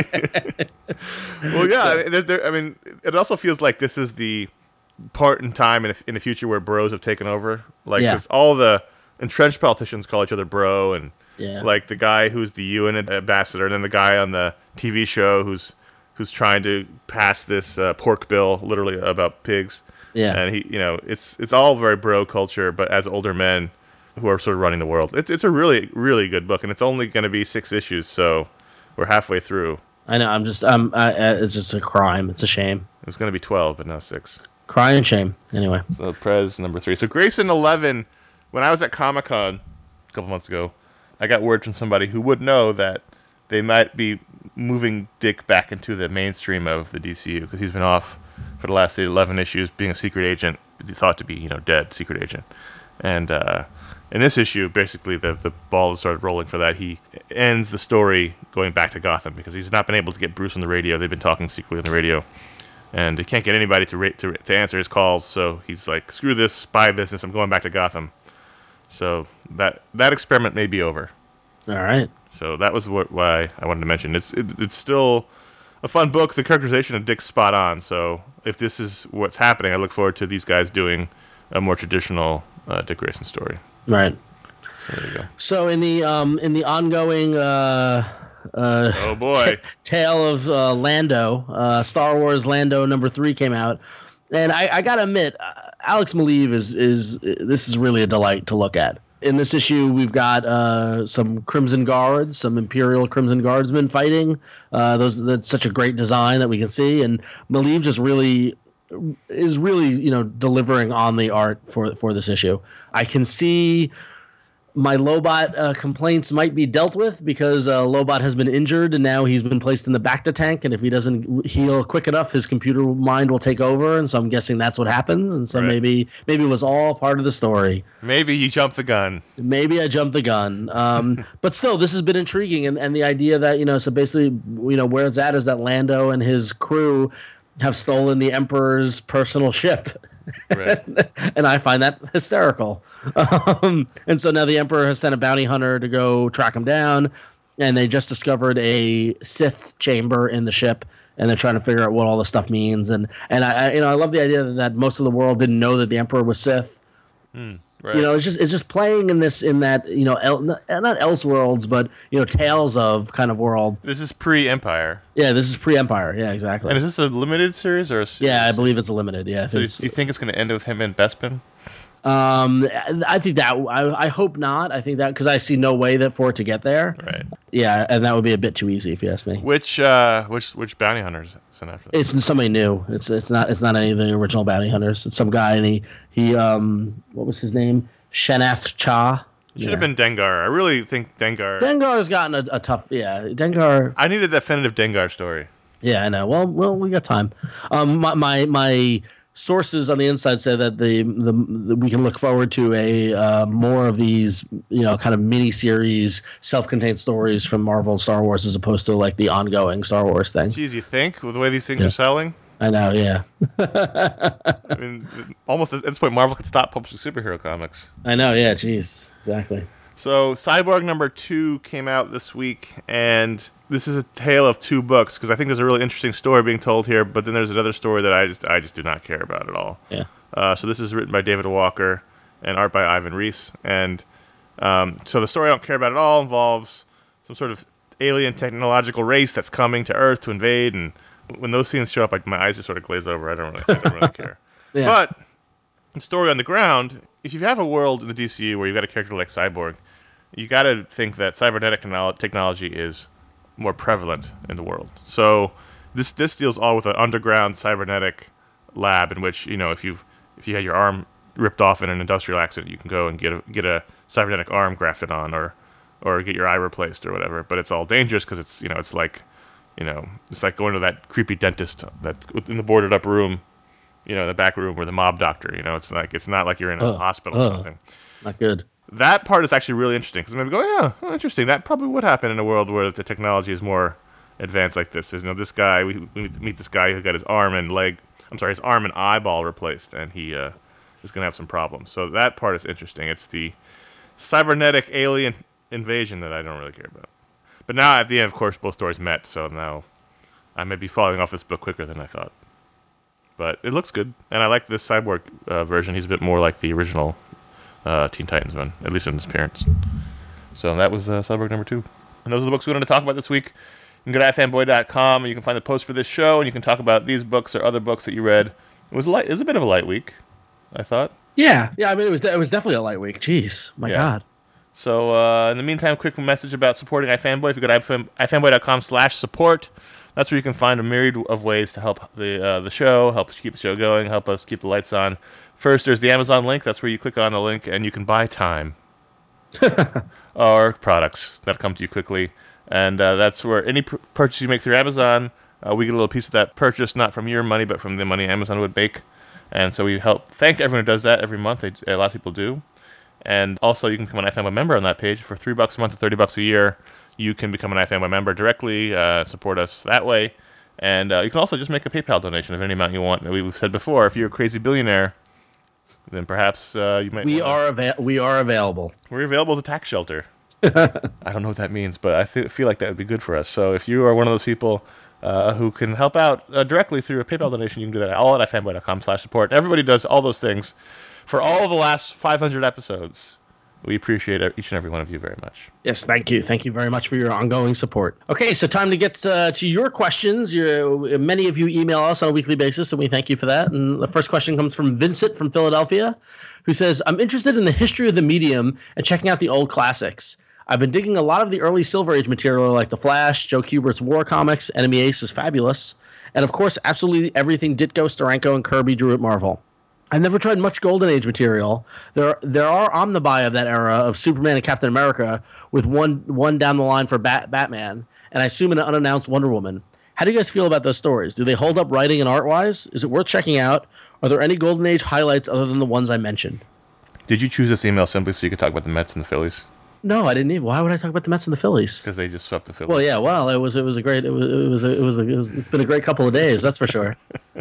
yeah. I mean, it also feels like this is the part in time in the future where bros have taken over. Like, 'cause all the entrenched politicians call each other bro, and like the guy who's the UN ambassador, and then the guy on the TV show who's trying to pass this pork bill, literally about pigs. Yeah, and he, it's all very bro culture, but as older men who are sort of running the world. It's a really, really good book, and it's only going to be 6 issues, so we're halfway through. I know. It's just a crime. It's a shame. It was going to be 12, but now 6. Cry and shame. Anyway. So Prez number 3. So Grayson 11. When I was at Comic-Con a couple months ago, I got word from somebody who would know that they might be moving Dick back into the mainstream of the DCU, because he's been off for the last 11 issues being a secret agent, thought to be dead secret agent. And in this issue, basically the ball has started rolling for that. He ends the story going back to Gotham because he's not been able to get Bruce on the radio. They've been talking secretly on the radio, and he can't get anybody to answer his calls. So he's like, "Screw this spy business. I'm going back to Gotham." So that experiment may be over. All right. So that was why I wanted to mention. It's still a fun book. The characterization of Dick's spot on. So if this is what's happening, I look forward to these guys doing a more traditional Dick Grayson story. Right. So there you go. So in the ongoing oh boy, tale of Lando, Star Wars Lando number 3 came out, and I gotta admit, Alex Maleev is really a delight to look at. In this issue, we've got some Crimson Guards, some Imperial Crimson Guardsmen fighting. That's such a great design that we can see, and Maleev just is really delivering on the art for this issue. I can see my Lobot complaints might be dealt with because Lobot has been injured and now he's been placed in the Bacta tank, and if he doesn't heal quick enough, his computer mind will take over, and so I'm guessing that's what happens, and so maybe it was all part of the story. Maybe you jumped the gun. Maybe I jumped the gun. But still, this has been intriguing, and the idea that, so basically, where it's at is that Lando and his crew have stolen the Emperor's personal ship. Right. And I find that hysterical. And so now the Emperor has sent a bounty hunter to go track him down, and they just discovered a Sith chamber in the ship, and they're trying to figure out what all this stuff means. And I love the idea that most of the world didn't know that the Emperor was Sith. Right. It's just playing in that not Elseworlds, but Tales of kind of world. This is pre-Empire. Yeah, this is pre-Empire. Yeah, exactly. And is this a limited series or a series? Yeah, I believe it's a limited. Yeah. So do you think it's going to end with him and Bespin? I think that I hope not. I think that because I see no way for it to get there. Right. Yeah, and that would be a bit too easy if you ask me. Which bounty hunters sent after that? It's somebody new. It's not any of the original bounty hunters. It's some guy, and he what was his name? Shanath Cha. Should have been Dengar. I really think Dengar. Dengar's gotten a tough. Yeah, Dengar. I need a definitive Dengar story. Yeah, I know. Well, we got time. My sources on the inside say that the we can look forward to a more of these kind of mini series self-contained stories from Marvel and Star Wars as opposed to like the ongoing Star Wars thing. Geez, you think with the way these things are selling? I know, yeah. I mean, almost at this point, Marvel could stop publishing superhero comics. I know, yeah. Geez, exactly. So Cyborg number 2 came out this week, and this is a tale of 2 books because I think there's a really interesting story being told here, but then there's another story that I just do not care about at all. Yeah. So this is written by David Walker and art by Ivan Reis, and so the story I don't care about at all involves some sort of alien technological race that's coming to Earth to invade, and when those scenes show up, my eyes just sort of glaze over. I don't really care. Yeah. But the story on the ground, if you have a world in the DCU where you've got a character like Cyborg, you got to think that cybernetic technology is more prevalent in the world. So this deals all with an underground cybernetic lab in which if you had your arm ripped off in an industrial accident, you can go and get a cybernetic arm grafted on or get your eye replaced or whatever. But it's all dangerous because it's like going to that creepy dentist that's in the boarded up room in the back room or the mob doctor. It's not like you're in a hospital or something. Not good. That part is actually really interesting because maybe go, interesting. That probably would happen in a world where the technology is more advanced like this. There's this guy. We meet this guy who got his arm and eyeball replaced, and he is going to have some problems. So that part is interesting. It's the cybernetic alien invasion that I don't really care about. But now at the end, of course, both stories met. So now I may be falling off this book quicker than I thought. But it looks good, and I like this Cyborg version. He's a bit more like the original Teen Titans one, at least in his appearance. So that was Cyborg number 2. And those are the books we wanted to talk about this week. You can go to ifanboy.com, and you can find the post for this show, and you can talk about these books or other books that you read. It was a bit of a light week, I thought. Yeah. I mean, it was definitely a light week. Jeez, my God. So in the meantime, quick message about supporting iFanboy. If you go to ifanboy.com/support, that's where you can find a myriad of ways to help the show, help us keep the show going, help us keep the lights on. First, there's the Amazon link. That's where you click on the link and you can buy time or products that come to you quickly. And that's where any purchase you make through Amazon, we get a little piece of that purchase, not from your money, but from the money Amazon would make. And so we thank everyone who does that every month. A lot of people do. And also, you can become an iFanboy member on that page. For $3 a month or $30 a year, you can become an iFanboy member directly, support us that way. And you can also just make a PayPal donation of any amount you want. We've said before, if you're a crazy billionaire, then perhaps you might. We are available. We're available as a tax shelter. I don't know what that means, but I feel like that would be good for us. So if you are one of those people who can help out directly through a PayPal donation, you can do that all at ifanboy.com/support. Everybody does all those things for all of the last 500 episodes. We appreciate each and every one of you very much. Yes, thank you. Thank you very much for your ongoing support. Okay, so time to get to your questions. Many of you email us on a weekly basis, and we thank you for that. And the first question comes from Vincent from Philadelphia, who says, I'm interested in the history of the medium and checking out the old classics. I've been digging a lot of the early Silver Age material like The Flash, Joe Kubert's War comics, Enemy Ace is fabulous, and of course, absolutely everything Ditko, Steranko, and Kirby drew at Marvel. I've never tried much Golden Age material. There are omnibuy of that era of Superman and Captain America with one down the line for Batman, and I assume an unannounced Wonder Woman. How do you guys feel about those stories? Do they hold up writing and art-wise? Is it worth checking out? Are there any Golden Age highlights other than the ones I mentioned? Did you choose this email simply so you could talk about the Mets and the Phillies? No, I didn't even. Why would I talk about the Mets and the Phillies? Because they just swept the Phillies. Well, yeah. Well, it's been a great couple of days. That's for sure.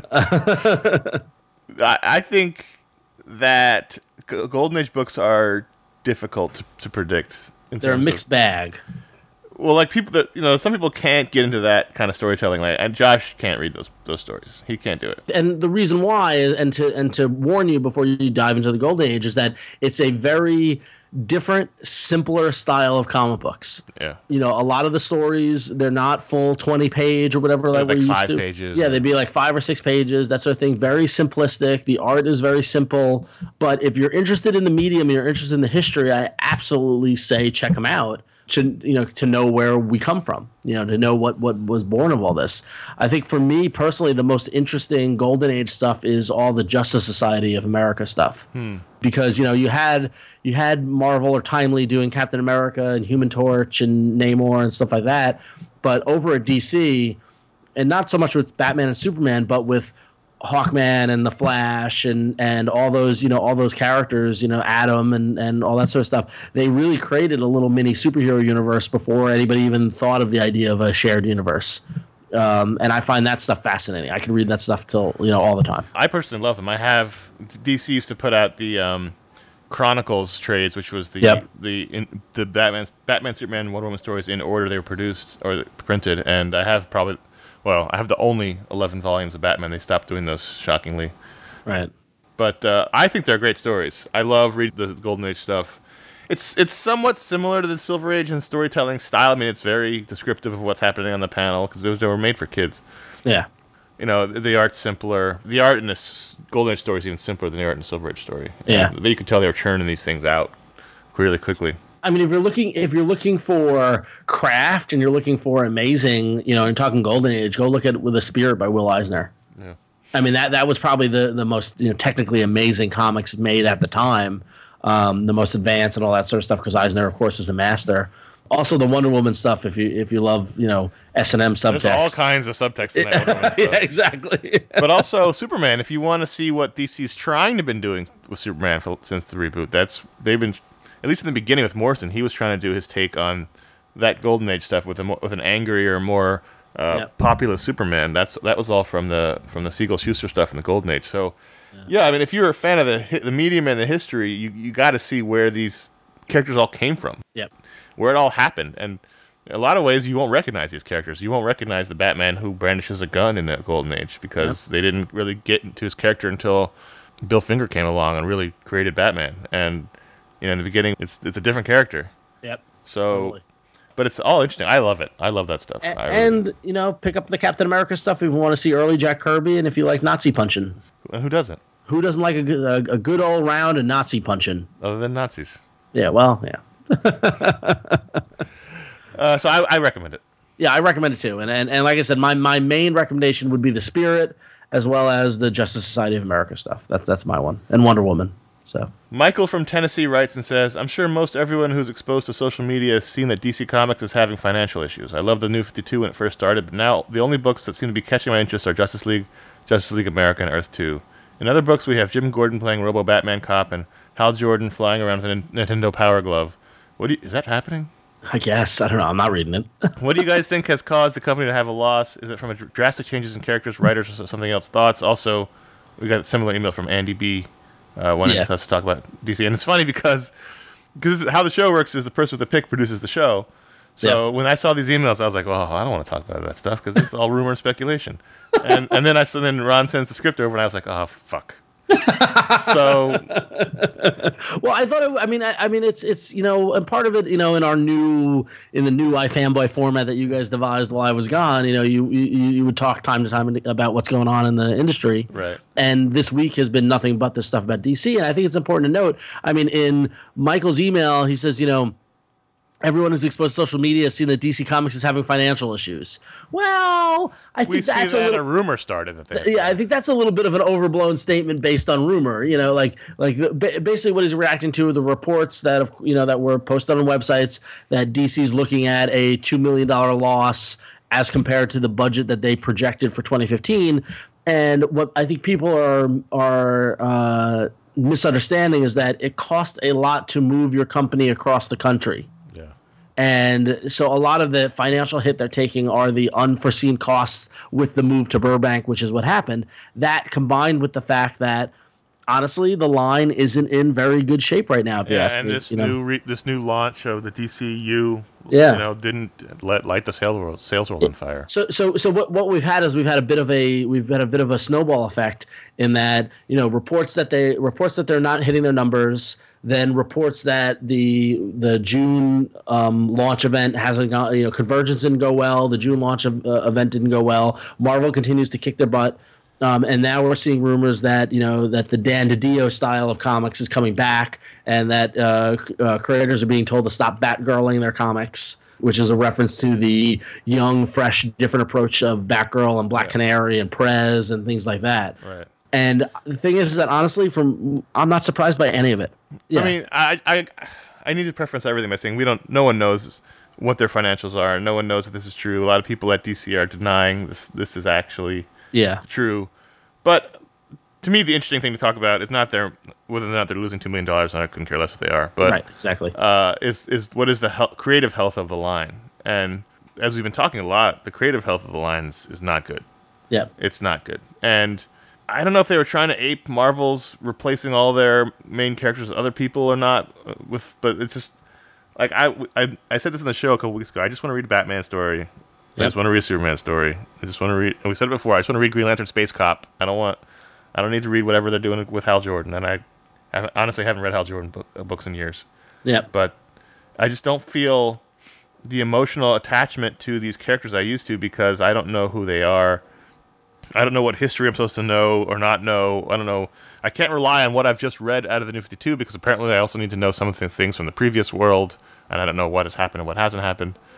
I think that Golden Age books are difficult to predict. They're a mixed bag. Well, like people that some people can't get into that kind of storytelling. And Josh can't read those stories. He can't do it. And the reason why, and to warn you before you dive into the Golden Age, is that it's a very different, simpler style of comic books. Yeah. A lot of the stories, they're not full 20-page or whatever like we're used 5 to. pages. Yeah, they'd be like 5 or 6 pages, that sort of thing. Very simplistic. The art is very simple. But if you're interested in the medium, you're interested in the history, I absolutely say check them out. To know where we come from, to know what was born of all this. I think for me personally, the most interesting Golden Age stuff is all the Justice Society of America stuff, because you had Marvel or Timely doing Captain America and Human Torch and Namor and stuff like that, but over at DC, and not so much with Batman and Superman, but with Hawkman and the Flash and all those characters, Atom and all that sort of stuff. They really created a little mini superhero universe before anybody even thought of the idea of a shared universe. And I find that stuff fascinating. I can read that stuff till all the time. I personally love them. DC used to put out the Chronicles trades, which was the Batman, Superman, Wonder Woman stories in order they were produced or printed, and I have the only 11 volumes of Batman. They stopped doing those, shockingly. Right. But I think they're great stories. I love reading the Golden Age stuff. It's somewhat similar to the Silver Age in storytelling style. I mean, it's very descriptive of what's happening on the panel because they were made for kids. Yeah. The art's simpler. The art in this Golden Age story is even simpler than the art in the Silver Age story. Yeah. You could tell they were churning these things out really quickly. I mean, if you're looking for craft and you're looking for amazing, and talking Golden Age, go look at With a Spirit by Will Eisner. Yeah. I mean, that was probably the most technically amazing comics made at the time, the most advanced and all that sort of stuff, because Eisner, of course, is a master. Also, the Wonder Woman stuff. If you love S&M subtext, There's all kinds of subtext in that Wonder Woman yeah, stuff. exactly. But also Superman. If you want to see what DC's trying to been doing with Superman since the reboot, they've been, at least in the beginning with Morrison, he was trying to do his take on that Golden Age stuff with an angrier, more populist Superman. That was all from the Siegel-Schuster stuff in the Golden Age. So, yeah, I mean, if you're a fan of the medium and the history, you got to see where these characters all came from. Yep. Where it all happened. And in a lot of ways, you won't recognize these characters. You won't recognize the Batman who brandishes a gun in the Golden Age because they didn't really get into his character until Bill Finger came along and really created Batman. And in the beginning, it's a different character. Yep. So, totally. But it's all interesting. I love it. I love that stuff. And pick up the Captain America stuff if you want to see early Jack Kirby, and if you like Nazi punching. Who doesn't? Who doesn't like a good all round and Nazi punching? Other than Nazis. Yeah. Well. Yeah. So I recommend it. Yeah, I recommend it too. And like I said, my main recommendation would be The Spirit, as well as the Justice Society of America stuff. That's my one, and Wonder Woman. So Michael from Tennessee writes and says, "I'm sure most everyone who's exposed to social media has seen that DC Comics is having financial issues. I loved the New 52 when it first started, but now the only books that seem to be catching my interest are Justice League America, and Earth 2. In other books, we have Jim Gordon playing Robo Batman Cop and Hal Jordan flying around with a Nintendo Power Glove. Is that happening? I guess. I don't know. I'm not reading it. What do you guys think has caused the company to have a loss? Is it from drastic changes in characters, writers, or something else? Thoughts? Also, we got a similar email from Andy B. Wanting us to talk about DC. And it's funny because how the show works is the person with the pick produces the show. So when I saw these emails, I was like, well, I don't want to talk about that stuff because it's all rumor and speculation. And then Ron sends the script over, and I was like, oh, fuck. So, well, I thought. I mean, it's and part of it, in the new iFanboy format that you guys devised while I was gone. You would talk time to time about what's going on in the industry, right? And this week has been nothing but this stuff about DC. And I think it's important to note. I mean, in Michael's email, he says, everyone who's exposed to social media has seen that DC Comics is having financial issues. Well, I think that's a rumor started. I think that's a little bit of an overblown statement based on rumor. Basically what he's reacting to are the reports that that were posted on websites that DC's looking at a $2 million loss as compared to the budget that they projected for 2015. And what I think people are misunderstanding is that it costs a lot to move your company across the country. And so a lot of the financial hit they're taking are the unforeseen costs with the move to Burbank, which is what happened. That combined with the fact that, honestly, the line isn't in very good shape right now. If you ask me, this new launch of the DCU, didn't light the sales world on fire. So what we've had is we've had a bit of a snowball effect in that reports that they're not hitting their numbers. Then reports that the June launch event hasn't gone. Convergence didn't go well. The June launch event didn't go well. Marvel continues to kick their butt, and now we're seeing rumors that that the Dan DiDio style of comics is coming back, and that creators are being told to stop Batgirling their comics, which is a reference to the young, fresh, different approach of Batgirl and Black Canary and Prez and things like that. Right. And the thing is that honestly, I'm not surprised by any of it. Yeah. I mean, I need to preference everything by saying no one knows what their financials are. No one knows if this is true. A lot of people at DC are denying this is actually true. But to me, the interesting thing to talk about is not whether or not they're losing $2 million, and I couldn't care less if they are. But right, exactly. Is what is the creative health of the line? And as we've been talking a lot, the creative health of the line is not good. Yeah, it's not good. And I don't know if they were trying to ape Marvel's replacing all their main characters with other people or not. But it's just like I said this in the show a couple weeks ago. I just want to read a Batman story. Yep. I just want to read a Superman story. I just want to read. And we said it before. I just want to read Green Lantern Space Cop. I don't need to read whatever they're doing with Hal Jordan. And I honestly haven't read Hal Jordan books in years. Yeah. But I just don't feel the emotional attachment to these characters I used to because I don't know who they are. I don't know what history I'm supposed to know or not know. I don't know. I can't rely on what I've just read out of the New 52 because apparently I also need to know some of the things from the previous world, and I don't know what has happened and what hasn't happened.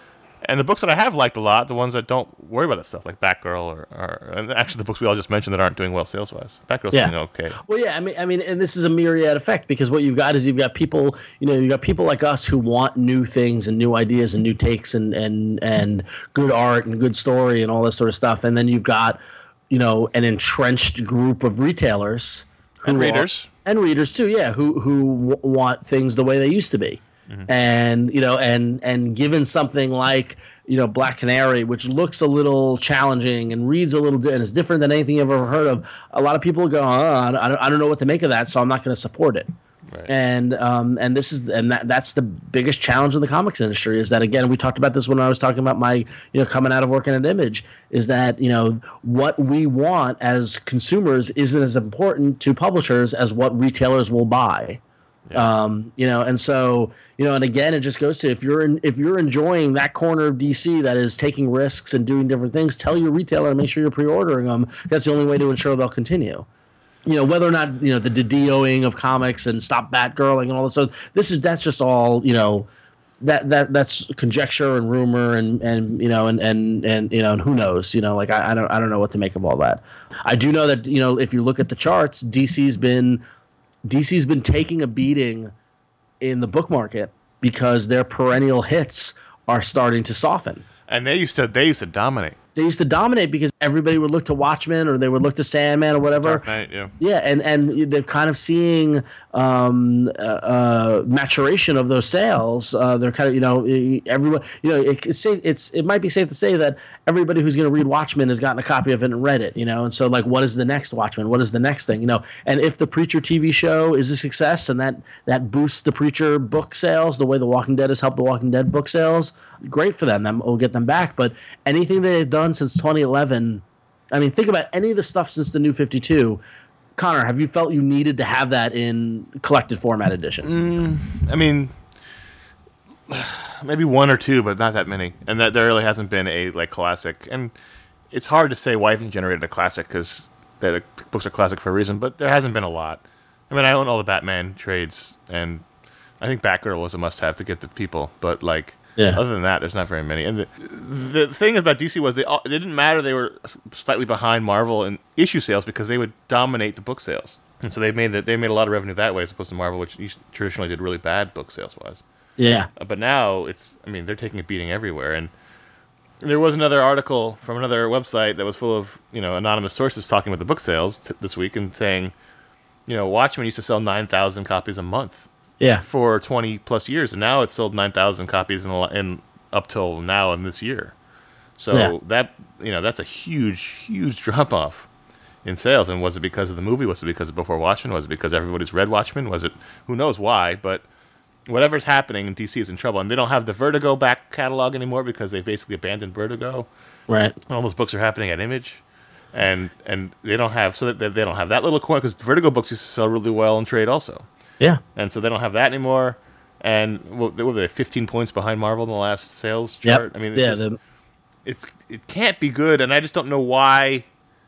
And the books that I have liked a lot, the ones that don't worry about that stuff, like Batgirl, and actually the books we all just mentioned that aren't doing well sales-wise. Batgirl's doing okay. Well, yeah, I mean, and this is a myriad effect because what you've got is you've got people, you've got people like us who want new things and new ideas and new takes and good art and good story and all this sort of stuff, and then you've got, an entrenched group of retailers and readers too, who want things the way they used to be. Mm-hmm. And given something like Black Canary, which looks a little challenging and reads a little and is different than anything you've ever heard of, a lot of people go, I don't know what to make of that, so I'm not going to support it. Right. And that's the biggest challenge in the comics industry is that, again, we talked about this when I was talking about my coming out of working at Image, is that what we want as consumers isn't as important to publishers as what retailers will buy. Yeah. And so, and again, it just goes to if you're enjoying that corner of DC that is taking risks and doing different things, tell your retailer and make sure you're pre-ordering them. That's the only way to ensure they'll continue. Whether or not the DDoing of comics and stop Batgirling and all this stuff. That's just all that's conjecture and rumor and who knows. I don't know what to make of all that. I do know that if you look at the charts, DC's been taking a beating in the book market because their perennial hits are starting to soften. And they used to dominate. They used to dominate because everybody would look to Watchmen or they would look to Sandman or whatever. Dark Knight, yeah. Yeah, and they're kind of seeing maturation of those sales. They're kind of everyone. It might be safe to say that everybody who's going to read Watchmen has gotten a copy of it and read it. And so like, what is the next Watchmen? What is the next thing? And if the Preacher TV show is a success and that boosts the Preacher book sales the way The Walking Dead has helped The Walking Dead book sales, great for them. That will get them back. But anything they've done since 2011, I mean, think about any of the stuff since the New 52. Connor, have you felt you needed to have that in collected format edition? I mean, maybe one or two, but not that many. And that there really hasn't been a classic. And it's hard to say why even generated a classic because books are classic for a reason. But there hasn't been a lot. I mean, I own all the Batman trades, and I think Batgirl was a must-have to get to people. But other than that, there's not very many. And the thing about DC was it didn't matter they were slightly behind Marvel in issue sales because they would dominate the book sales. And so they made a lot of revenue that way as opposed to Marvel, which traditionally did really bad book sales wise. Yeah. But now they're taking a beating everywhere. And there was another article from another website that was full of anonymous sources talking about the book sales this week and saying, Watchmen used to sell 9,000 copies a month. Yeah. For 20 plus years, and now it's sold 9,000 copies in up till now in this year. So that's a huge drop off in sales. And was it because of the movie? Was it because of before Watchmen? Was it because everybody's read Watchmen? Was it who knows why? But whatever's happening, DC is in trouble, and they don't have the Vertigo back catalog anymore because they basically abandoned Vertigo. Right. And all those books are happening at Image, and they don't have they don't have that little corner because Vertigo books used to sell really well in trade also. Yeah. And so they don't have that anymore. And they were 15 points behind Marvel in the last sales chart. Yep. I mean, it can't be good, and I just don't know why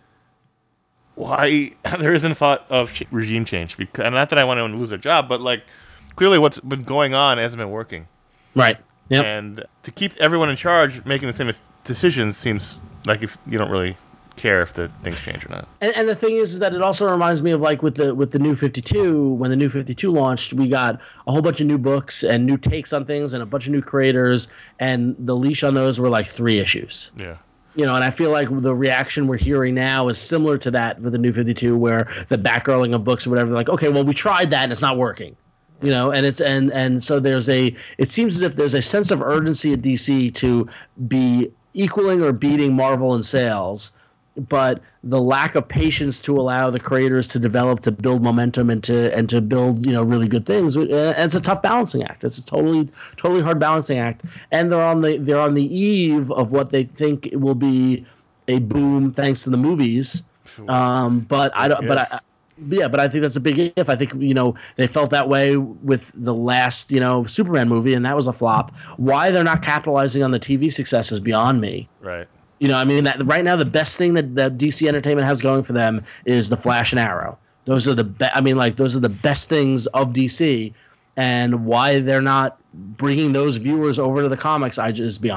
there isn't a thought of regime change. And not that I want anyone to lose their job, but clearly what's been going on hasn't been working. Right. Yep. And to keep everyone in charge making the same decisions seems like if you don't really care if the things change or not. And the thing is that it also reminds me of with the New 52. When the New 52 launched, we got a whole bunch of new books and new takes on things and a bunch of new creators, and the leash on those were 3 issues. Yeah. And I feel like the reaction we're hearing now is similar to that for the New 52, where the Batgirling of books or whatever, they're like, okay, well, we tried that and it's not working. And so it seems as if there's a sense of urgency at DC to be equaling or beating Marvel in sales, but the lack of patience to allow the creators to develop, to build momentum, and to build really good things. And it's a tough balancing act. It's a totally hard balancing act. And they're on the eve of what they think will be a boom thanks to the movies. But I think that's a big if. I think they felt that way with the last Superman movie, and that was a flop. Why they're not capitalizing on the TV success is beyond me. Right. That right now the best thing that DC Entertainment has going for them is the Flash and Arrow. Those are those are the best things of DC, and why they're not bringing those viewers over to the comics is beyond me.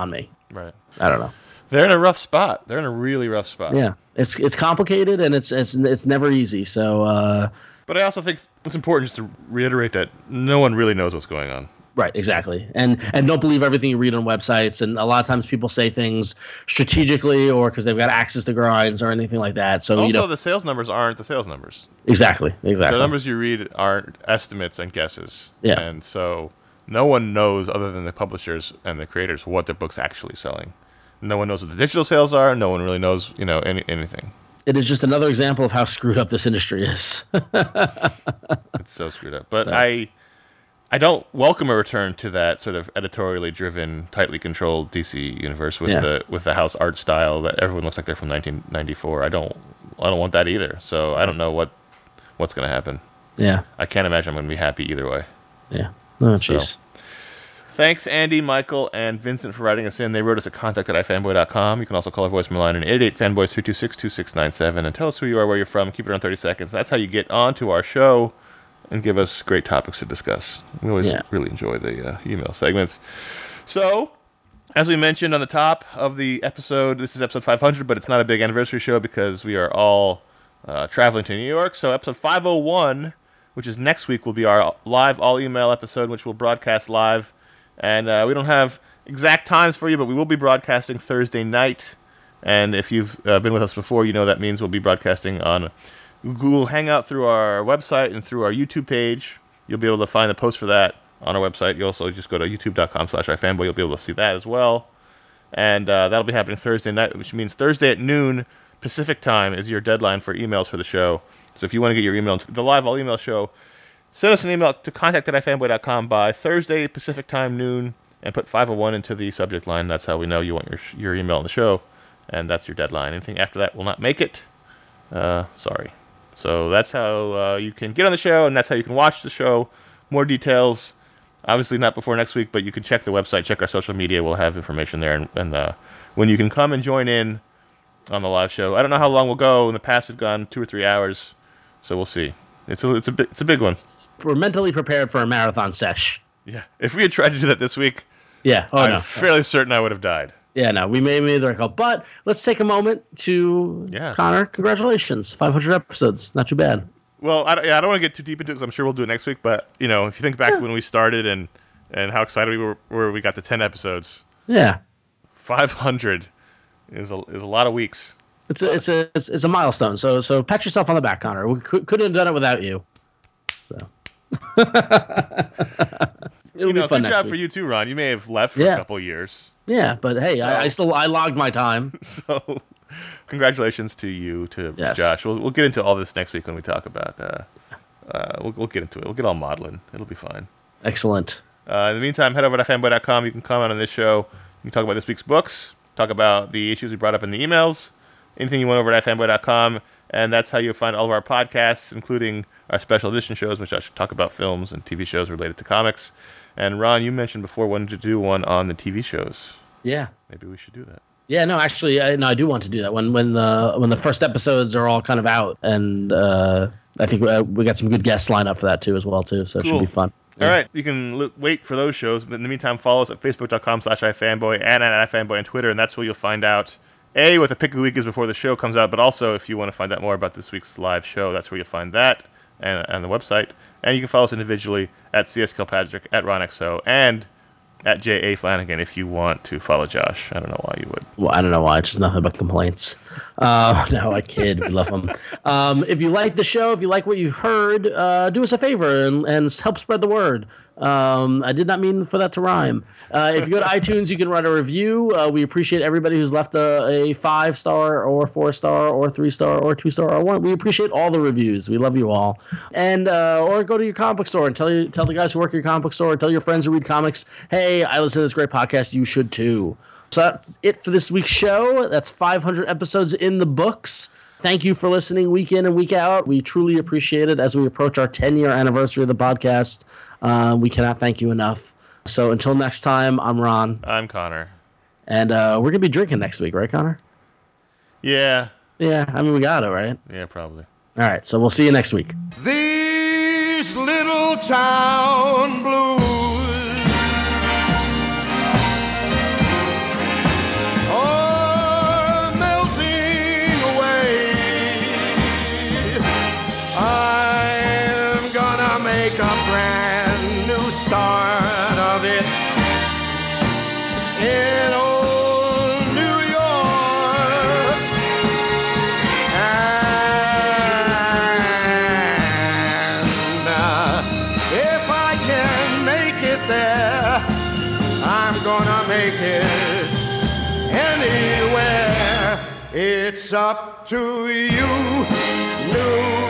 Right. I don't know. They're in a rough spot. They're in a really rough spot. Yeah, it's complicated and it's never easy. So, but I also think it's important just to reiterate that no one really knows what's going on. Right, exactly, and don't believe everything you read on websites. And a lot of times people say things strategically or because they've got access to grinds or anything like that. So also, the sales numbers aren't the sales numbers. Exactly. The numbers you read aren't estimates and guesses. Yeah, and so no one knows other than the publishers and the creators what their book's actually selling. No one knows what the digital sales are. No one really knows, anything. It is just another example of how screwed up this industry is. It's so screwed up. But I don't welcome a return to that sort of editorially driven, tightly controlled DC universe with the house art style that everyone looks like they're from 1994. I don't want that either. So I don't know what's going to happen. Yeah, I can't imagine I'm going to be happy either way. Yeah. Oh, jeez. So, thanks, Andy, Michael, and Vincent for writing us in. They wrote us at contact@ifanboy.com. You can also call our voicemail line at 88fanboys326-2697 and tell us who you are, where you're from. Keep it on 30 seconds. That's how you get onto our show and give us great topics to discuss. We always really enjoy the email segments. So, as we mentioned on the top of the episode, this is episode 500, but it's not a big anniversary show because we are all traveling to New York. So episode 501, which is next week, will be our live all-email episode, which we'll broadcast live. And we don't have exact times for you, but we will be broadcasting Thursday night. And if you've been with us before, you know that means we'll be broadcasting on Google Hangout through our website and through our YouTube page. You'll be able to find the post for that on our website. You also just go to youtube.com/ifanboy. You'll be able to see that as well. And that'll be happening Thursday night, which means Thursday at noon Pacific time is your deadline for emails for the show. So if you want to get your email into the live all-email show, send us an email to contact@ifanboy.com by Thursday Pacific time noon and put 501 into the subject line. That's how we know you want your email on the show, and that's your deadline. Anything after that will not make it. Sorry. So that's how you can get on the show, and that's how you can watch the show. More details, obviously not before next week, but you can check the website, check our social media. We'll have information there, and when you can come and join in on the live show. I don't know how long we'll go. In the past, we've gone 2 or 3 hours, so we'll see. It's a big one. We're mentally prepared for a marathon sesh. Yeah. If we had tried to do that this week, I'm fairly certain I would have died. Yeah, no, we made the record. But let's take a moment to Connor. Congratulations, 500 episodes. Not too bad. Well, I don't want to get too deep into it because I'm sure we'll do it next week. But if you think back to when we started and how excited we were, we got to 10 episodes. Yeah, 500 is a lot of weeks. It's a milestone. So pat yourself on the back, Connor. We couldn't have done it without you. So it'll be fun good next job week. for you too, Ron. You may have left for a couple of years. Yeah, but hey, I logged my time. So, congratulations to you, to Josh. We'll get into all this next week when we talk about. We'll get into it. We'll get all maudlin. It'll be fine. Excellent. In the meantime, head over to fanboy.com. You can comment on this show. You can talk about this week's books. Talk about the issues we brought up in the emails. Anything you want over at fanboy.com. And that's how you'll find all of our podcasts, including our special edition shows, which I should talk about films and TV shows related to comics. And Ron, you mentioned before wanting to do one on the TV shows. Yeah. Maybe we should do that. Yeah, no, actually, I do want to do that when the first episodes are all kind of out, and I think we got some good guests lined up for that too as well too. So It should be fun. All right, you can wait for those shows, but in the meantime, follow us at facebook.com/ifanboy and at ifanboy on Twitter, and that's where you'll find out what the pick of the week is before the show comes out, but also if you want to find out more about this week's live show, that's where you'll find that and the website. And you can follow us individually at CS Kilpatrick, at RonXO, and at J.A. Flanagan if you want to follow Josh. I don't know why you would. Well, I don't know why. It's just nothing but complaints. No, I kid. We love them. If you like the show, if you like what you've heard, do us a favor and help spread the word. I did not mean for that to rhyme. If you go to iTunes, you can write a review. We appreciate everybody who's left a 5-star or 4-star or 3-star or 2-star or 1. We appreciate all the reviews. We love you all. And or go to your comic book store and tell the guys who work at your comic book store, tell your friends who read comics, hey, I listen to this great podcast. You should too. So that's it for this week's show. That's 500 episodes in the books. Thank you for listening week in and week out. We truly appreciate it as we approach our 10-year anniversary of the podcast. We cannot thank you enough. So until next time, I'm Ron. I'm Connor. And we're going to be drinking next week, right, Connor? Yeah. Yeah, I mean, we got it, right? Yeah, probably. All right, so we'll see you next week. These little town blues make a brand new start of it in old New York. And if I can make it there, I'm gonna make it anywhere. It's up to you, New